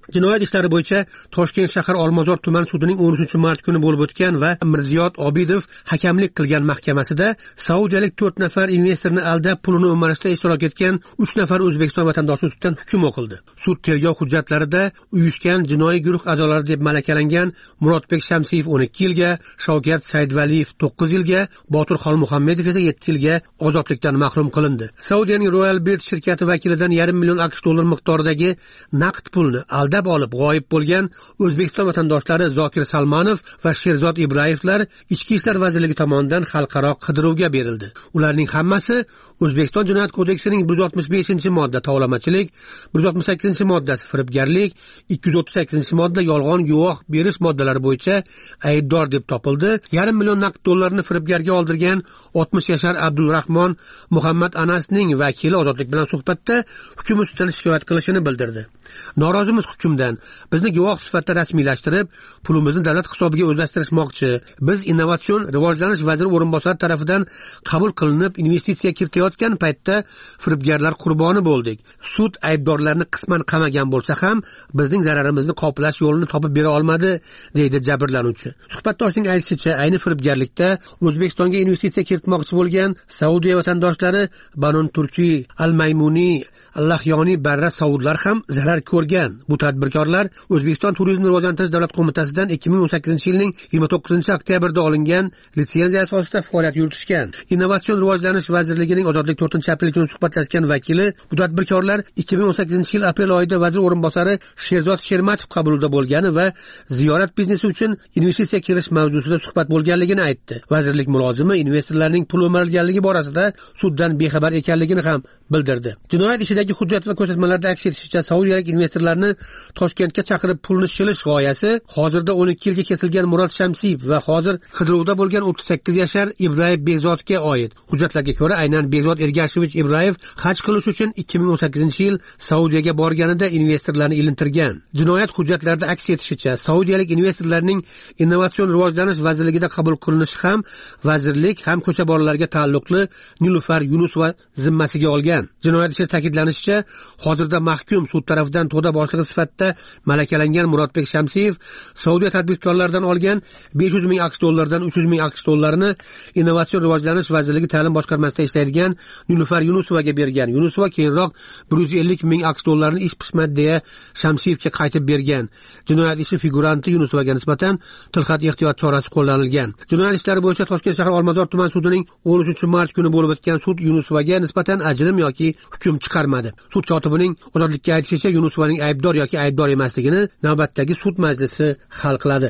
S: Jinoyat ishlari bo'yicha Toshkent shahar Olmazor tuman sudining 13-mart kuni bo'lib o'tgan va Mirziyot Obidov hakamlik qilgan mahkamasida saudiyalik 4 nafar investorni aldab pulini o'marishda ishtirok etgan 3 nafar O'zbekiston vatandoshi ustidan hukm o'qildi. Sud tergov hujjatlarida uyushgan jinoiy guruh a'zolari deb malakalangan Murodbek Shamsiyev 12 yilga, Shavkat Saidvaliyev 9 yilga, Botir Xolmuhammedov esa 7 yilga ozodlikdan mahrum qilindi. Saudiyaning Royal Bet shirkati vakilidan $500 million AQSh miqdoridagi naqd pulni aldab olib g'oyib bo'lgan O'zbekiston vatandoshlari Zokir Salmanov va Sherzod Ibrayevlar Ichki ishlar vazirligi tomonidan xalqaro qidiruvga berildi. Ularning hammasi O'zbekiston Jinoyat kodeksining 165-modda tovlamachilik, 168-moddasi firibgarlik, 238-modda yolg'on guvoh berish moddalari bo'yicha aybdor deb topildi. $500 million naqd dollarni firibgarga oldirgan 60 yashar Abdulrahmon Muhammad Anasning vakili ozodlik bilan suhbatda hukm ustidan shikoyat qilishini bildirdi. Norozimiz hukmdan. Bizni guvoh sifatida rasmiylashtirib, pulimizni davlat hisobiga o'zlashtirishmoqchi. Biz innovatsion rivojlanish vaziri o'rinbosari tomonidan qabul qilinib, investitsiya kiritayotgan paytda firibgarlar qurboni bo'ldik. Sud aybdorlarni qisman qamagan bo'lsa ham, bizning zararimizni qoplash yo'lini topib bera olmadi, deydi jabrlanuvchi. Suhbatdoshning aytishicha, ayni firibgarlikda O'zbekistonga investitsiya kiritmoqchi bo'lgan Saudiya vatandoshlari Banon Turki, Al-Maymuni, Allahyoni Barra Saudlar ham zarar ko'rgan. Bu tadbirkorlar O'zbekiston Turizmni rivojlantirish davlat qo'mitasidan 2018-yilning 29-oktyabrda olingan litsenziya asosida faoliyat yuritishgan. Innovatsion rivojlanish vazirligining ozodlik 4-aprel kuni suhbatlashgan vakili bu tadbirkorlar 2018-yil aprel oyida vazir o'rinbosari Sherzod Shermatov qabulida bo'lgani va ziyorat biznesi uchun investitsiya kirish mavzusida suhbat bo'lganligini aytdi. Vazirlik mulozimi investorlarning pul o'marilganligi borasida suddan bexabar ekanligini ham bildirdi. Jinoyat ishidagi hujjat va ko'rsatmalarda aks etishicha, saudiyalik investorlarni Toshkentga chaqirib pulni shilish g'oyasi hozirda 12 yilga kesilgan Murod Shamsiyev va hozir qidiruvda bo'lgan 38 yashar Ibrayev Behzodga oid. Hujjatlarga ko'ra, aynan Behzod Ergashevich Ibrayev haj qilish uchun 2018-yil Saudiyaga borganida investorlarni ilintirgan. Jinoyat hujjatlarida aks etishicha, saudiyalik investorlarning Innovatsion rivojlanish vazirligida qabul qilinishi ham vazirlik ham ko'cha bolalarga taalluqli Nilufar Yunusova zimmasiga olgan. Jinoyat ishi ta'kidlanishicha, hozirda mahkum sud tarafidan to'da boshlig'i sifatida malakalangan Murodbek Shamsiyev Saudiya tadbirkorlaridan olgan $500 ming AQSh 300 ming AQSh Innovatsion rivojlanish vazirligi ta'lim boshqarmasida ishlaydigan Nilufar Yunusovaga bergan. Yunusova keyinroq $150 ming AQSh ish pishmadi deya Shamsiyevga qaytib bergan. Jinoyat ishi figuranti Yunusovaga nisbatan tilxat ehtiyot chorasi qo'llanilgan. Jinoyat ishlari bo'yicha Toshkent shahar Olmazor tuman sudining 13-mart kuni bo'lib o'tgan sud Yunusovaga nisbatan ajrim yoki hukm chiqarmadi. Sud kotibining ozodlikka aytishicha, Yunusovaning aybdor yoki aybdor emasligini navbatdagi sud majlisi hal qiladi.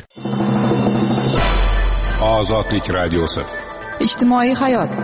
N: Ozodlik radiosi.
C: Ijtimoiy hayot.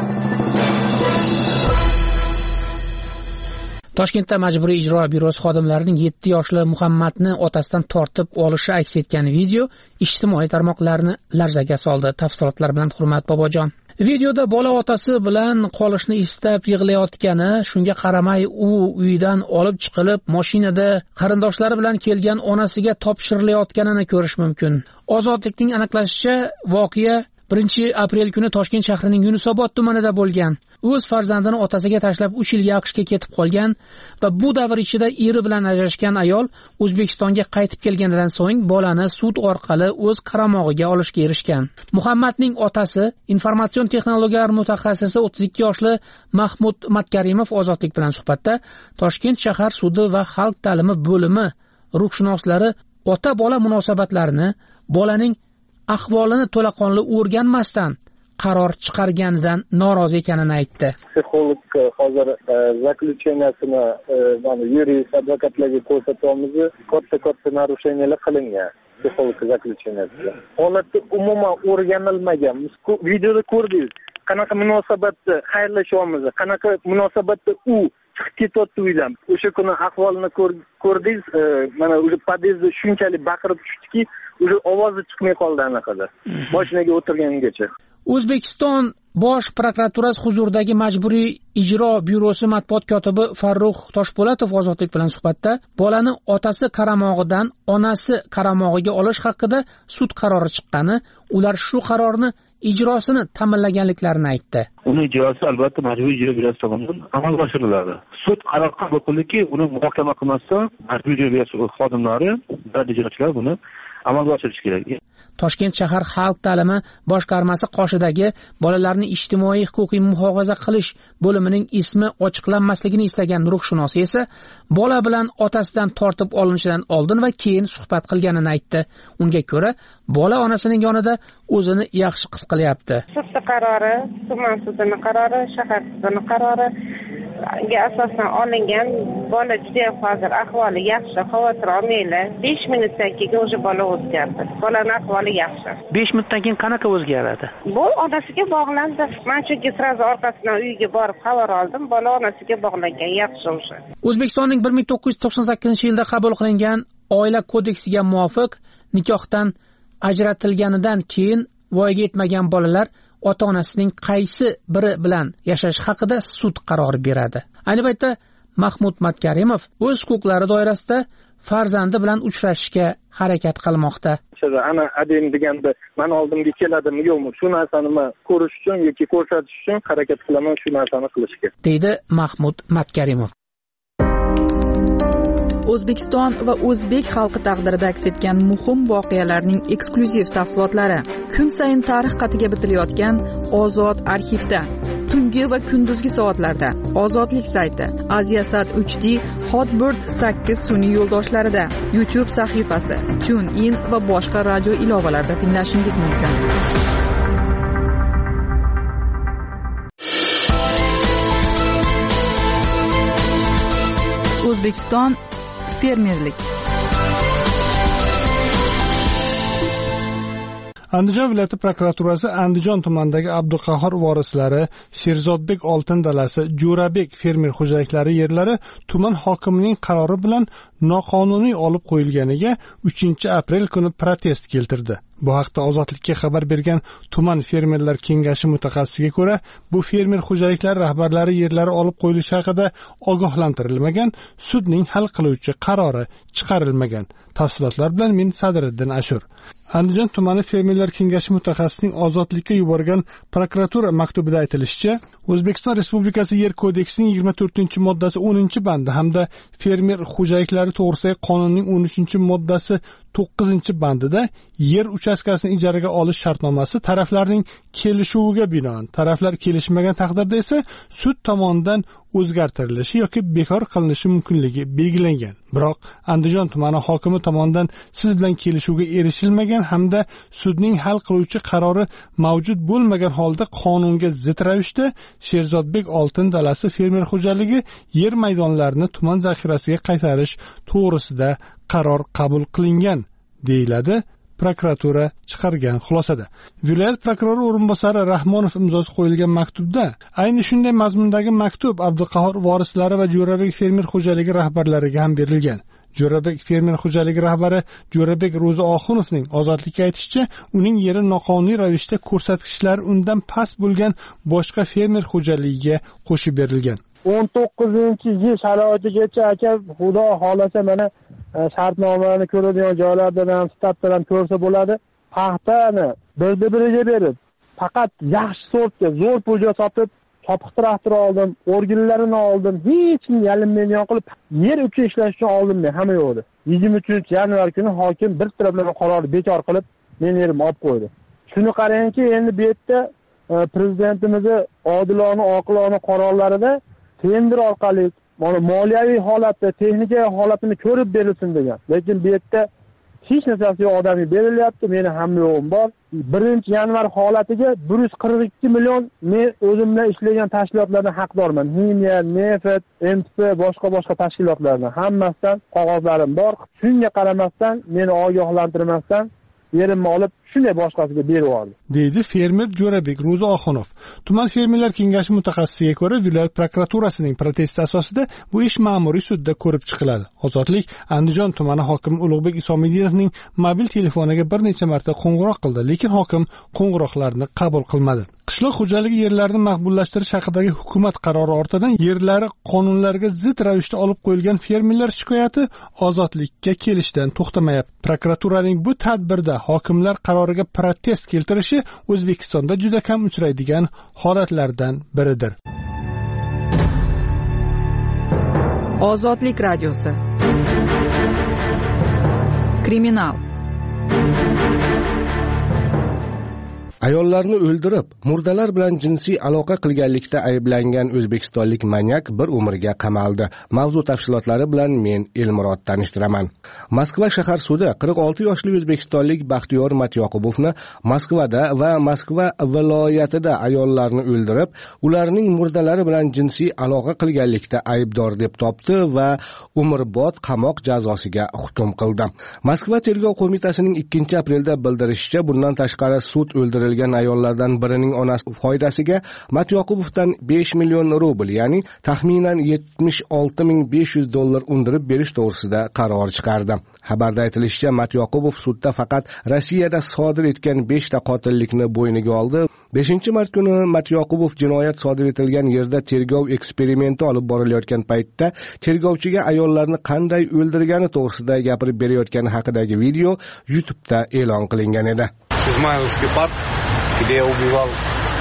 I: Toshkentda majburiy ijro byurosi xodimlarining 7 yoshli Muhammadni otasidan tortib olishi aks etgan video ijtimoiy tarmoqlarni larzaga soldi. Tafsilotlar bilan Hurmat Bobojon. Videoda bola otasi bilan qolishni istab yig'layotgani, shunga qaramay u uydan olib chiqilib, mashinada qarindoshlari bilan kelgan onasiga topshirilayotganini ko'rish mumkin. Ozodlikning aniqlashicha, voqea 1-aprel kuni Toshkent shahrining Yunusobod tumanida bo'lgan. O'z farzandini otasiga tashlab 3 yilga AQShga ketib qolgan va bu davr ichida eri bilan ajrashgan ayol O'zbekistonga qaytib kelganidan so'ng bolani sud orqali o'z qaramog'iga olishga erishgan. Muhammadning otasi, informatsion texnologiyalar mutaxassisi 32 yoshli Mahmud Matkarimov ozodlik bilan suhbatda Toshkent shahar sudi va xalq ta'limi bo'limi ruhshunoslari ota-bola munosabatlarini, bolaning ahvolini to'laqonli o'rganmasdan qaror chiqarganidan norozi ekanini aytdi.
T: Psixolog hozir zakljucheniyasini mana yurist advokatlarga ko'rsatyapmiz. Katta narusheniylar qilingan. Psixolog zakljucheniyasi. Holatda umuman o'rganilmagan. Videoda ko'rdingiz, qanaqa munosabatda xayrlashyapmiz, qanaqa munosabatda u chiqib ketyapti uydan. O'sha kuni ahvolini ko'rdingiz, mana o'sha podyezdda shunchalik baqirib tushdiki, o'sha ovozi chiqmay qoldi anaqada. Mashinaga o'tirgangacha.
I: O'zbekiston Bosh prokuraturasi huzuridagi majburiy ijro byurosi matbuot kotibi Farruh Toshpo'latov ozodlik bilan suhbatda bolani otasi qaramog'idan onasi qaramog'iga olish haqida sud qarori chiqqani, ular shu qarorni ijrosini ta'minlaganliklarini aytdi.
U: Uni ijrosi albatta majburiy ijro byurosi tomonidan amalga oshiriladi. Sud qaror qabul qildiki, uni muhokama qilmasdan majburiy ijro byurosi xodimlari va ijrochilar buni amalga oshirish kerak.
I: Toshkent shahar xalq ta'limi boshqarmasi qoshidagi bolalarni ijtimoiy huquqiy muhofaza qilish bo'limining ismi ochiqlanmasligini istagan ruhshunos esa bola bilan otasidan tortib olinishidan oldin va keyin suhbat qilganini aytdi. Unga ko'ra, bola onasining yonida o'zini yaxshi his qilyapti.
L: Sud qarori, tuman sudining qarori, shahar sudining qarori ga asosan olingan. Bola juda hozir ahvoli yaxshi, xavotir olmanglar. 5 minutdan keyin o'sha bola o'zgardi. Bolaning ahvoli yaxshi.
I: 5 minutdan keyin qanaqa o'zgaradi?
L: Bu onasiga bog'landi. Men chunki sразу orqasidan uyiga borib xabar oldim. Bola onasiga bog'langan, yaxshi o'sha.
I: O'zbekistonning 1998-yilda qabul qilingan oila kodeksiga muvofiq nikohdan ajratilganidan keyin voyaga yetmagan bolalar ota-onasining qaysi biri bilan yashash haqida sud qarori beradi. Ayni paytda Mahmud Matkarimov o'z huquqlari doirasida farzandi bilan uchrashishga harakat qilmoqda.
T: Ana adem deganda men oldimga keladimi yo'qmi, shu narsani men ko'rish uchun yoki ko'rsatish uchun harakat qilaman, shu narsani qilishga,
I: deydi Mahmud Matkarimov.
C: O'zbekiston va o'zbek xalqi taqdirida aks etgan muhim voqealarning eksklyuziv tafsilotlari kun sayin tarix qatiga bitilayotgan Ozod arxivda. Tungi va kunduzgi soatlarda Ozodlik sayti, Aziasat HD, Hotbird 8 sun'iy yo'ldoshlarida, YouTube sahifasi, TuneIn va boshqa radio ilovalarida tinglashingiz mumkin. O'zbekiston fermerlik.
H: Andijon viloyati prokuraturasi Andijon tumanidagi Abduqahhor vorislari, Sherzodbek oltin dalasi, Jo'rabek fermer xo'jaliklari yerlari tuman hokimining qarori bilan noqonuniy olib qo'yilganiga 3-aprel kuni protest keltirdi. Bu haqda Ozodlikka xabar bergan tuman fermerlar kengashi mutaxassisiga ko'ra, bu fermer xo'jaliklari rahbarlari yerlari olib qo'yilishi haqida ogohlantirilmagan, sudning hal qiluvchi qarori chiqarilmagan. Tafsilotlar bilan men Sadriddin Ashur. Andijon tumani fermerlar kengashi mutaxassisining Ozodlikka yuborgan prokuratura maktubida aytilishicha, O'zbekiston Respublikasi Yer kodeksining 24-moddasi 10-bandi hamda fermer xo'jaliklari to'g'risidagi qonunning 13-moddasi 9-bandida yer uchastkasini ijaraga olish shartnomasi taraflarning kelishuviga binoan, taraflar kelishmagan taqdirda esa sud tomonidan o'zgartirilishi yoki bekor qilinishi mumkinligi belgilangan. Biroq Andijon tumani hokimi tomonidan siz bilan kelishuvga erishilmagan hamda sudning hal qiluvchi qarori mavjud bo'lmagan holda qonunga zid ravishda Sherzodbek oltin dalasi fermer xo'jaligi yer maydonlarini tuman zaxirasiga qaytarish to'g'risida qaror qabul qilingan, deyiladi prokuratura chiqargan xulosada. Viloyat prokurori o'rinbosari Rahmonov imzosi qo'yilgan maktubda ayni shunday mazmundagi maktub Abduqahhor vorislari va Jo'rabek fermer xo'jaligi rahbarlariga ham berilgan. Jo'rabek fermer xo'jaligi rahbari Jo'rabek Ro'zioxunovning Ozodlikka aytishicha, uning yeri noqonuniy ravishda ko'rsatkichlari undan past bo'lgan boshqa fermer xo'jaligiga qo'shib berilgan.
T: 19-yil sharoitigacha aka xudo xolasa mana shartnomani ko'radigan joylardan ham statdan ham ko'rsa bo'ladi. Paxtani biriga berib, faqat yaxshi sortga zo'r pulga sotib, sopiq traktor oldim, organlarini oldim, hech kim yalinmaydigan qilib yer uchun ishlash uchun oldim men hamma yo'qdi. 23-yanvar kuni hokim bir taraflama qarorni bekor qilib, men yerimni olib qo'ydi. Shuni qarangki, endi bu yerda prezidentimizni odilona, oqilona qarorlarida tender orqali mana moliyaviy holatda, texnikaviy holatini ko'rib berilsin degan. Lekin bu yerda hech narsasi yo'q, odamga berilyapti, meni hamma yo'g'im bor. 1-yanvar holatiga 142 million men o'zim bilan ishlagan tashkilotlardan haqdorman. Himiya, Neft, MTP, boshqa tashkilotlardan hammasidan qog'ozlarim bor. Shunga qaramasdan, meni ogohlantirmasdan yerimni olib shunday boshqasiga berib yubordi,
H: deydi fermer Jo'rabek Ro'zioxunov. Tuman fermerlar kengashi mutaxassisiga ko'ra, viloyat prokuraturasining protesti asosida bu ish ma'muriy sudda ko'rib chiqiladi. Ozodlik Andijon tumani hokimi Ulug'bek Isomedinovning mobil telefoniga bir necha marta qo'ng'iroq qildi, lekin hokim qo'ng'iroqlarni qabul qilmadi. Qishloq xo'jaligi yerlarini maqbullashtirish haqidagi hukumat qarori ortidan yerlari qonunlarga zid ravishda olib qo'yilgan fermerlar shikoyati Ozodlikka kelishdan to'xtamayapti. Prokuraturaning bu tadbirda hokimlar qarori iqtidoriga protest keltirishi O'zbekistonda juda kam uchraydigan holatlardan biridir.
C: Ozodlik radiosi. Kriminal.
A: Ayollarni o'ldirib, murdalar bilan jinsiy aloqa qilganlikda ayblangan o'zbekistonlik manyak bir umrga qamaldi. Mavzu tafsilotlari bilan men Elmurod tanishtiraman. Moskva shahar sudi 46 yoshli o'zbekistonlik Baxtiyor Matyoqubovni Moskvada va Moskva viloyatida ayollarni o'ldirib, ularning murdalari bilan jinsiy aloqa qilganlikda aybdor deb topdi va umrbod qamoq jazosiga hukm qildi. Moskva tergov qo'mitasining 2-aprelda bildirishicha, bundan tashqari sud o'ldirilgan ayollardan birining onasi foydasiga Matyoqubovdan 5 million rubl, ya'ni taxminan $76,500 undirib berish to'g'risida qaror chiqardi. Xabarda aytilishicha, Matyoqubov sudda faqat Rossiyada sodir etgan 5 ta qotillikni bo'yniga oldi. 5-mart kuni Matyoqubov jinoyat sodir etilgan yerda tergov eksperimenti olib borilayotgan paytda tergovchiga ayollarni qanday o'ldirgani to'g'risida gapirib berayotgani haqidagi video YouTube'da e'lon qilingan edi.
V: Измайловский парк, где я убивал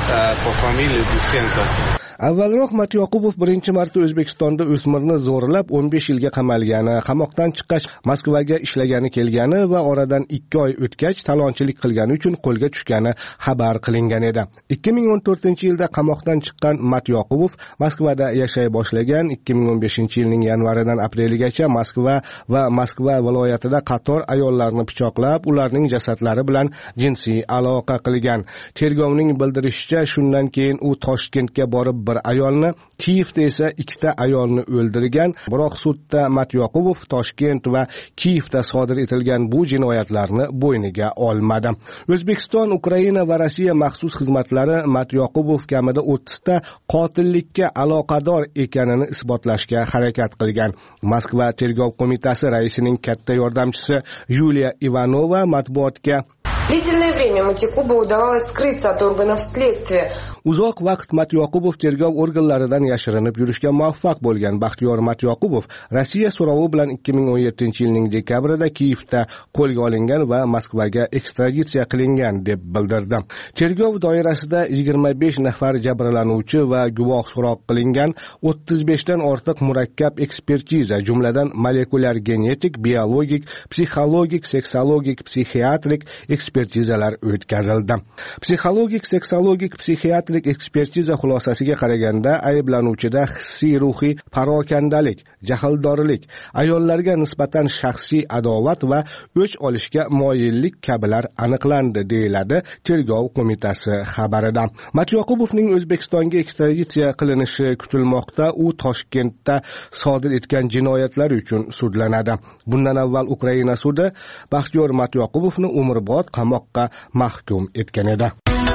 V: по фамилии Дусенко.
A: Avvalroq Matyoqubov 1-marta O'zbekistonda o'smirni zo'rlab 15 yilga qamalgani, qamoqdan chiqqach Moskvaga ishlagani kelgani va oradan 2 oy o'tgach talonchilik qilgani uchun qo'lga tushgani xabar qilingan edi. 2014-yilda qamoqdan chiqqan Matyoqubov Moskvada yashay boshlagan. 2015-yilning yanvaridan apreligacha Moskva va Moskva viloyatida qator ayollarni pichoqlab, ularning jasadlari bilan jinsiy aloqa qilgan. Tergovning bildirishicha, shundan keyin u Toshkentga borib bir ayolni, Kiyevda esa 2 ta ayolni o'ldirgan. Biroq sudda Matyoqubov Toshkent va Kiyevda sodir etilgan bu jinoyatlarni bo'yniga olmadi. O'zbekiston, Ukraina va Rossiya maxsus xizmatlari Matyoqubov kamida 30 ta qotillikka aloqador ekanini isbotlashga harakat qilgan. Moskva tergov qo'mitasi raisining katta yordamchisi Yuliya Ivanova matbuotga
W: Длительное время Матякубу удавалось скрыться от органов следствия.
A: Uzoq vaqt Matyoqubov tergov organlaridan yashirinib yurishga muvaffaq bo'lgan Baxtiyor Matyoqubov Rossiya so'rovi bilan 2017-yilning dekabrida Kiyevda qo'lga olingan va Moskvaga ekstraditsiya qilingan deb bildirdi. Tergov doirasida 25 nafar jabrlanuvchi va guvoh so'roq qilingan, 35 dan ortiq murakkab ekspertiza, jumladan molekulyar genetik, biologik, psixologik, seksologik, psixiatrik ekspertizalar o'tkazildi. Psixologik, seksologik, psixiatrik ekspertiza xulosasiga qaraganda ayblanuvchida hissiy ruhiy parokandalik, jahldorlik, ayollarga nisbatan shaxsiy adovat va o'ch olishga moyillik kabilar aniqlandi, deyiladi tergov qo'mitasi xabarida. Matyoqubovning O'zbekistonga ekstraditsiya qilinishi kutilmoqda. U Toshkentda sodir etgan jinoyatlar uchun sudlanadi. Bundan avval Ukraina sudi Baxtiyor Matyoqubovni umrbod qamoqqa mahkum etgan edi.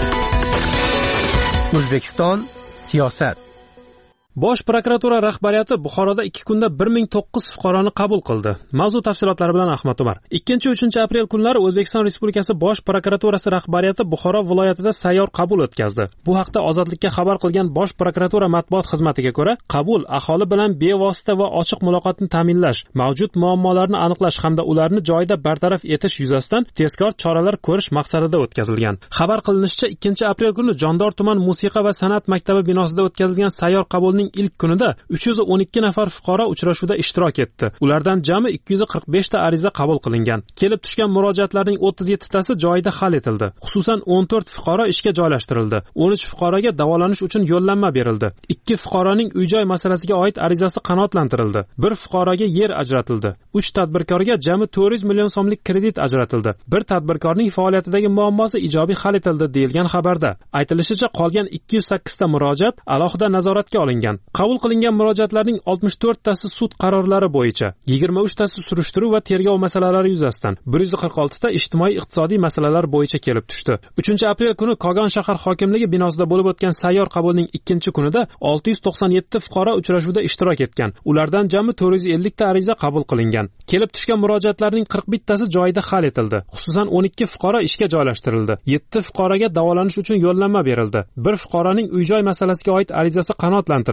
S: O'zbekiston siyosat.
X: Bosh prokuratura rahbariyati Buxoroda 2 kunda 1009 fuqaroni qabul qildi. Mavzu tafsilotlari bilan Ahmad Umar. 2-3 aprel kunlari O'zbekiston Respublikasi Bosh prokuraturasi rahbariyati Buxoro viloyatida sayyor qabul o'tkazdi. Bu haqda Ozodlikka xabar qilgan Bosh prokuratura matbuot xizmatiga ko'ra, qabul aholi bilan bevosita va ochiq muloqotni ta'minlash, mavjud muammolarni aniqlash hamda ularni joyida bartaraf etish yuzasidan tezkor choralar ko'rish maqsadida o'tkazilgan. Xabar qilinishicha, 2-aprel kuni Jondor tuman musiqa va san'at maktabi binosida o'tkazilgan sayyor qabulning ilk kunida 312 nafar fuqaro uchrashuvda ishtirok etdi. Ulardan jami 245 ta ariza qabul qilingan. Kelib tushgan murojaatlarning 37 tasi joyida hal etildi. Xususan 14 fuqaro ishga joylashtirildi. 13 fuqaroga davolanish uchun yo'llanma berildi. 2 fuqaroning uy-joy masalasiga oid arizasi qanoatlantirildi. 1 fuqaroga yer ajratildi. 3 tadbirkorga jami 400 million so'mlik kredit ajratildi. 1 tadbirkorning faoliyatidagi muammosi ijobiy hal etildi, deyilgan xabarda. Aytilishicha, qolgan 208 ta murojaat alohida nazoratga olingan. Qabul qilingan murojaatlarning 64 tasi sud qarorlari bo'yicha, 23 tasi surishtiruv va tergov masalalari yuzasidan, 146 ta ijtimoiy-iqtisodiy masalalar bo'yicha kelib tushdi. 3-aprel kuni Kogon shahar hokimligi binosida bo'lib o'tgan sayyor qabulning 2-kunida 697 fuqaro uchrashuvda ishtirok etgan. Ulardan jami 450 ta ariza qabul qilingan. Kelib tushgan murojaatlarning 41 tasi joyida hal etildi. Xususan 12 fuqaro ishga joylashtirildi. 7 fuqaroga davolanish uchun yo'llanma berildi. 1 fuqaroning uy-joy masalasiga oid arizasi qanoatlantirildi.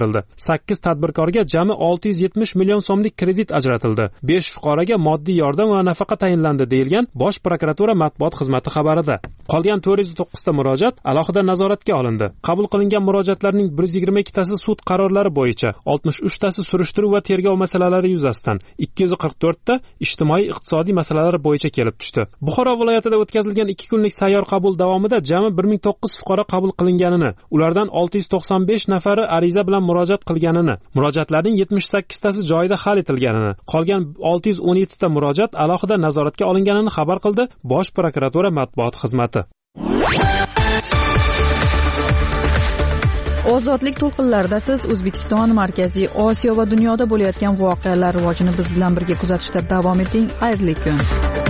X: berildi. 8 tadbirkorga jami 670 million so'mlik kredit ajratildi. 5 fuqaroga moddiy yordam va nafaqa tayinlandi deyilgan Bosh prokuratura matbuot xizmati xabarida. Qolgan 409 ta murojaat alohida nazoratga olindi. Qabul qilingan murojaatlarning 122 tasi sud qarorlari bo'yicha, 63 tasi surishtiruv va tergov masalalari yuzasidan, 244 ta ijtimoiy-iqtisodiy masalalar bo'yicha kelib tushdi. Buxoro viloyatida o'tkazilgan 2 kunlik sayyor qabul davomida jami 1009 fuqaro qabul qilinganini, ulardan 695 nafari ariza bilan murojaat qilganini, murojaatlarning 78 tasi joyida hal etilganini, qolgan 617 ta murojaat alohida nazoratga olinganini xabar qildi Bosh prokuratura matbuot xizmati.
C: Ozodlik to'lqinlarida siz O'zbekiston, Markaziy Osiyo va dunyoda bo'layotgan voqealar rivojini biz bilan birga kuzatishda davom eting. Xayrli kun.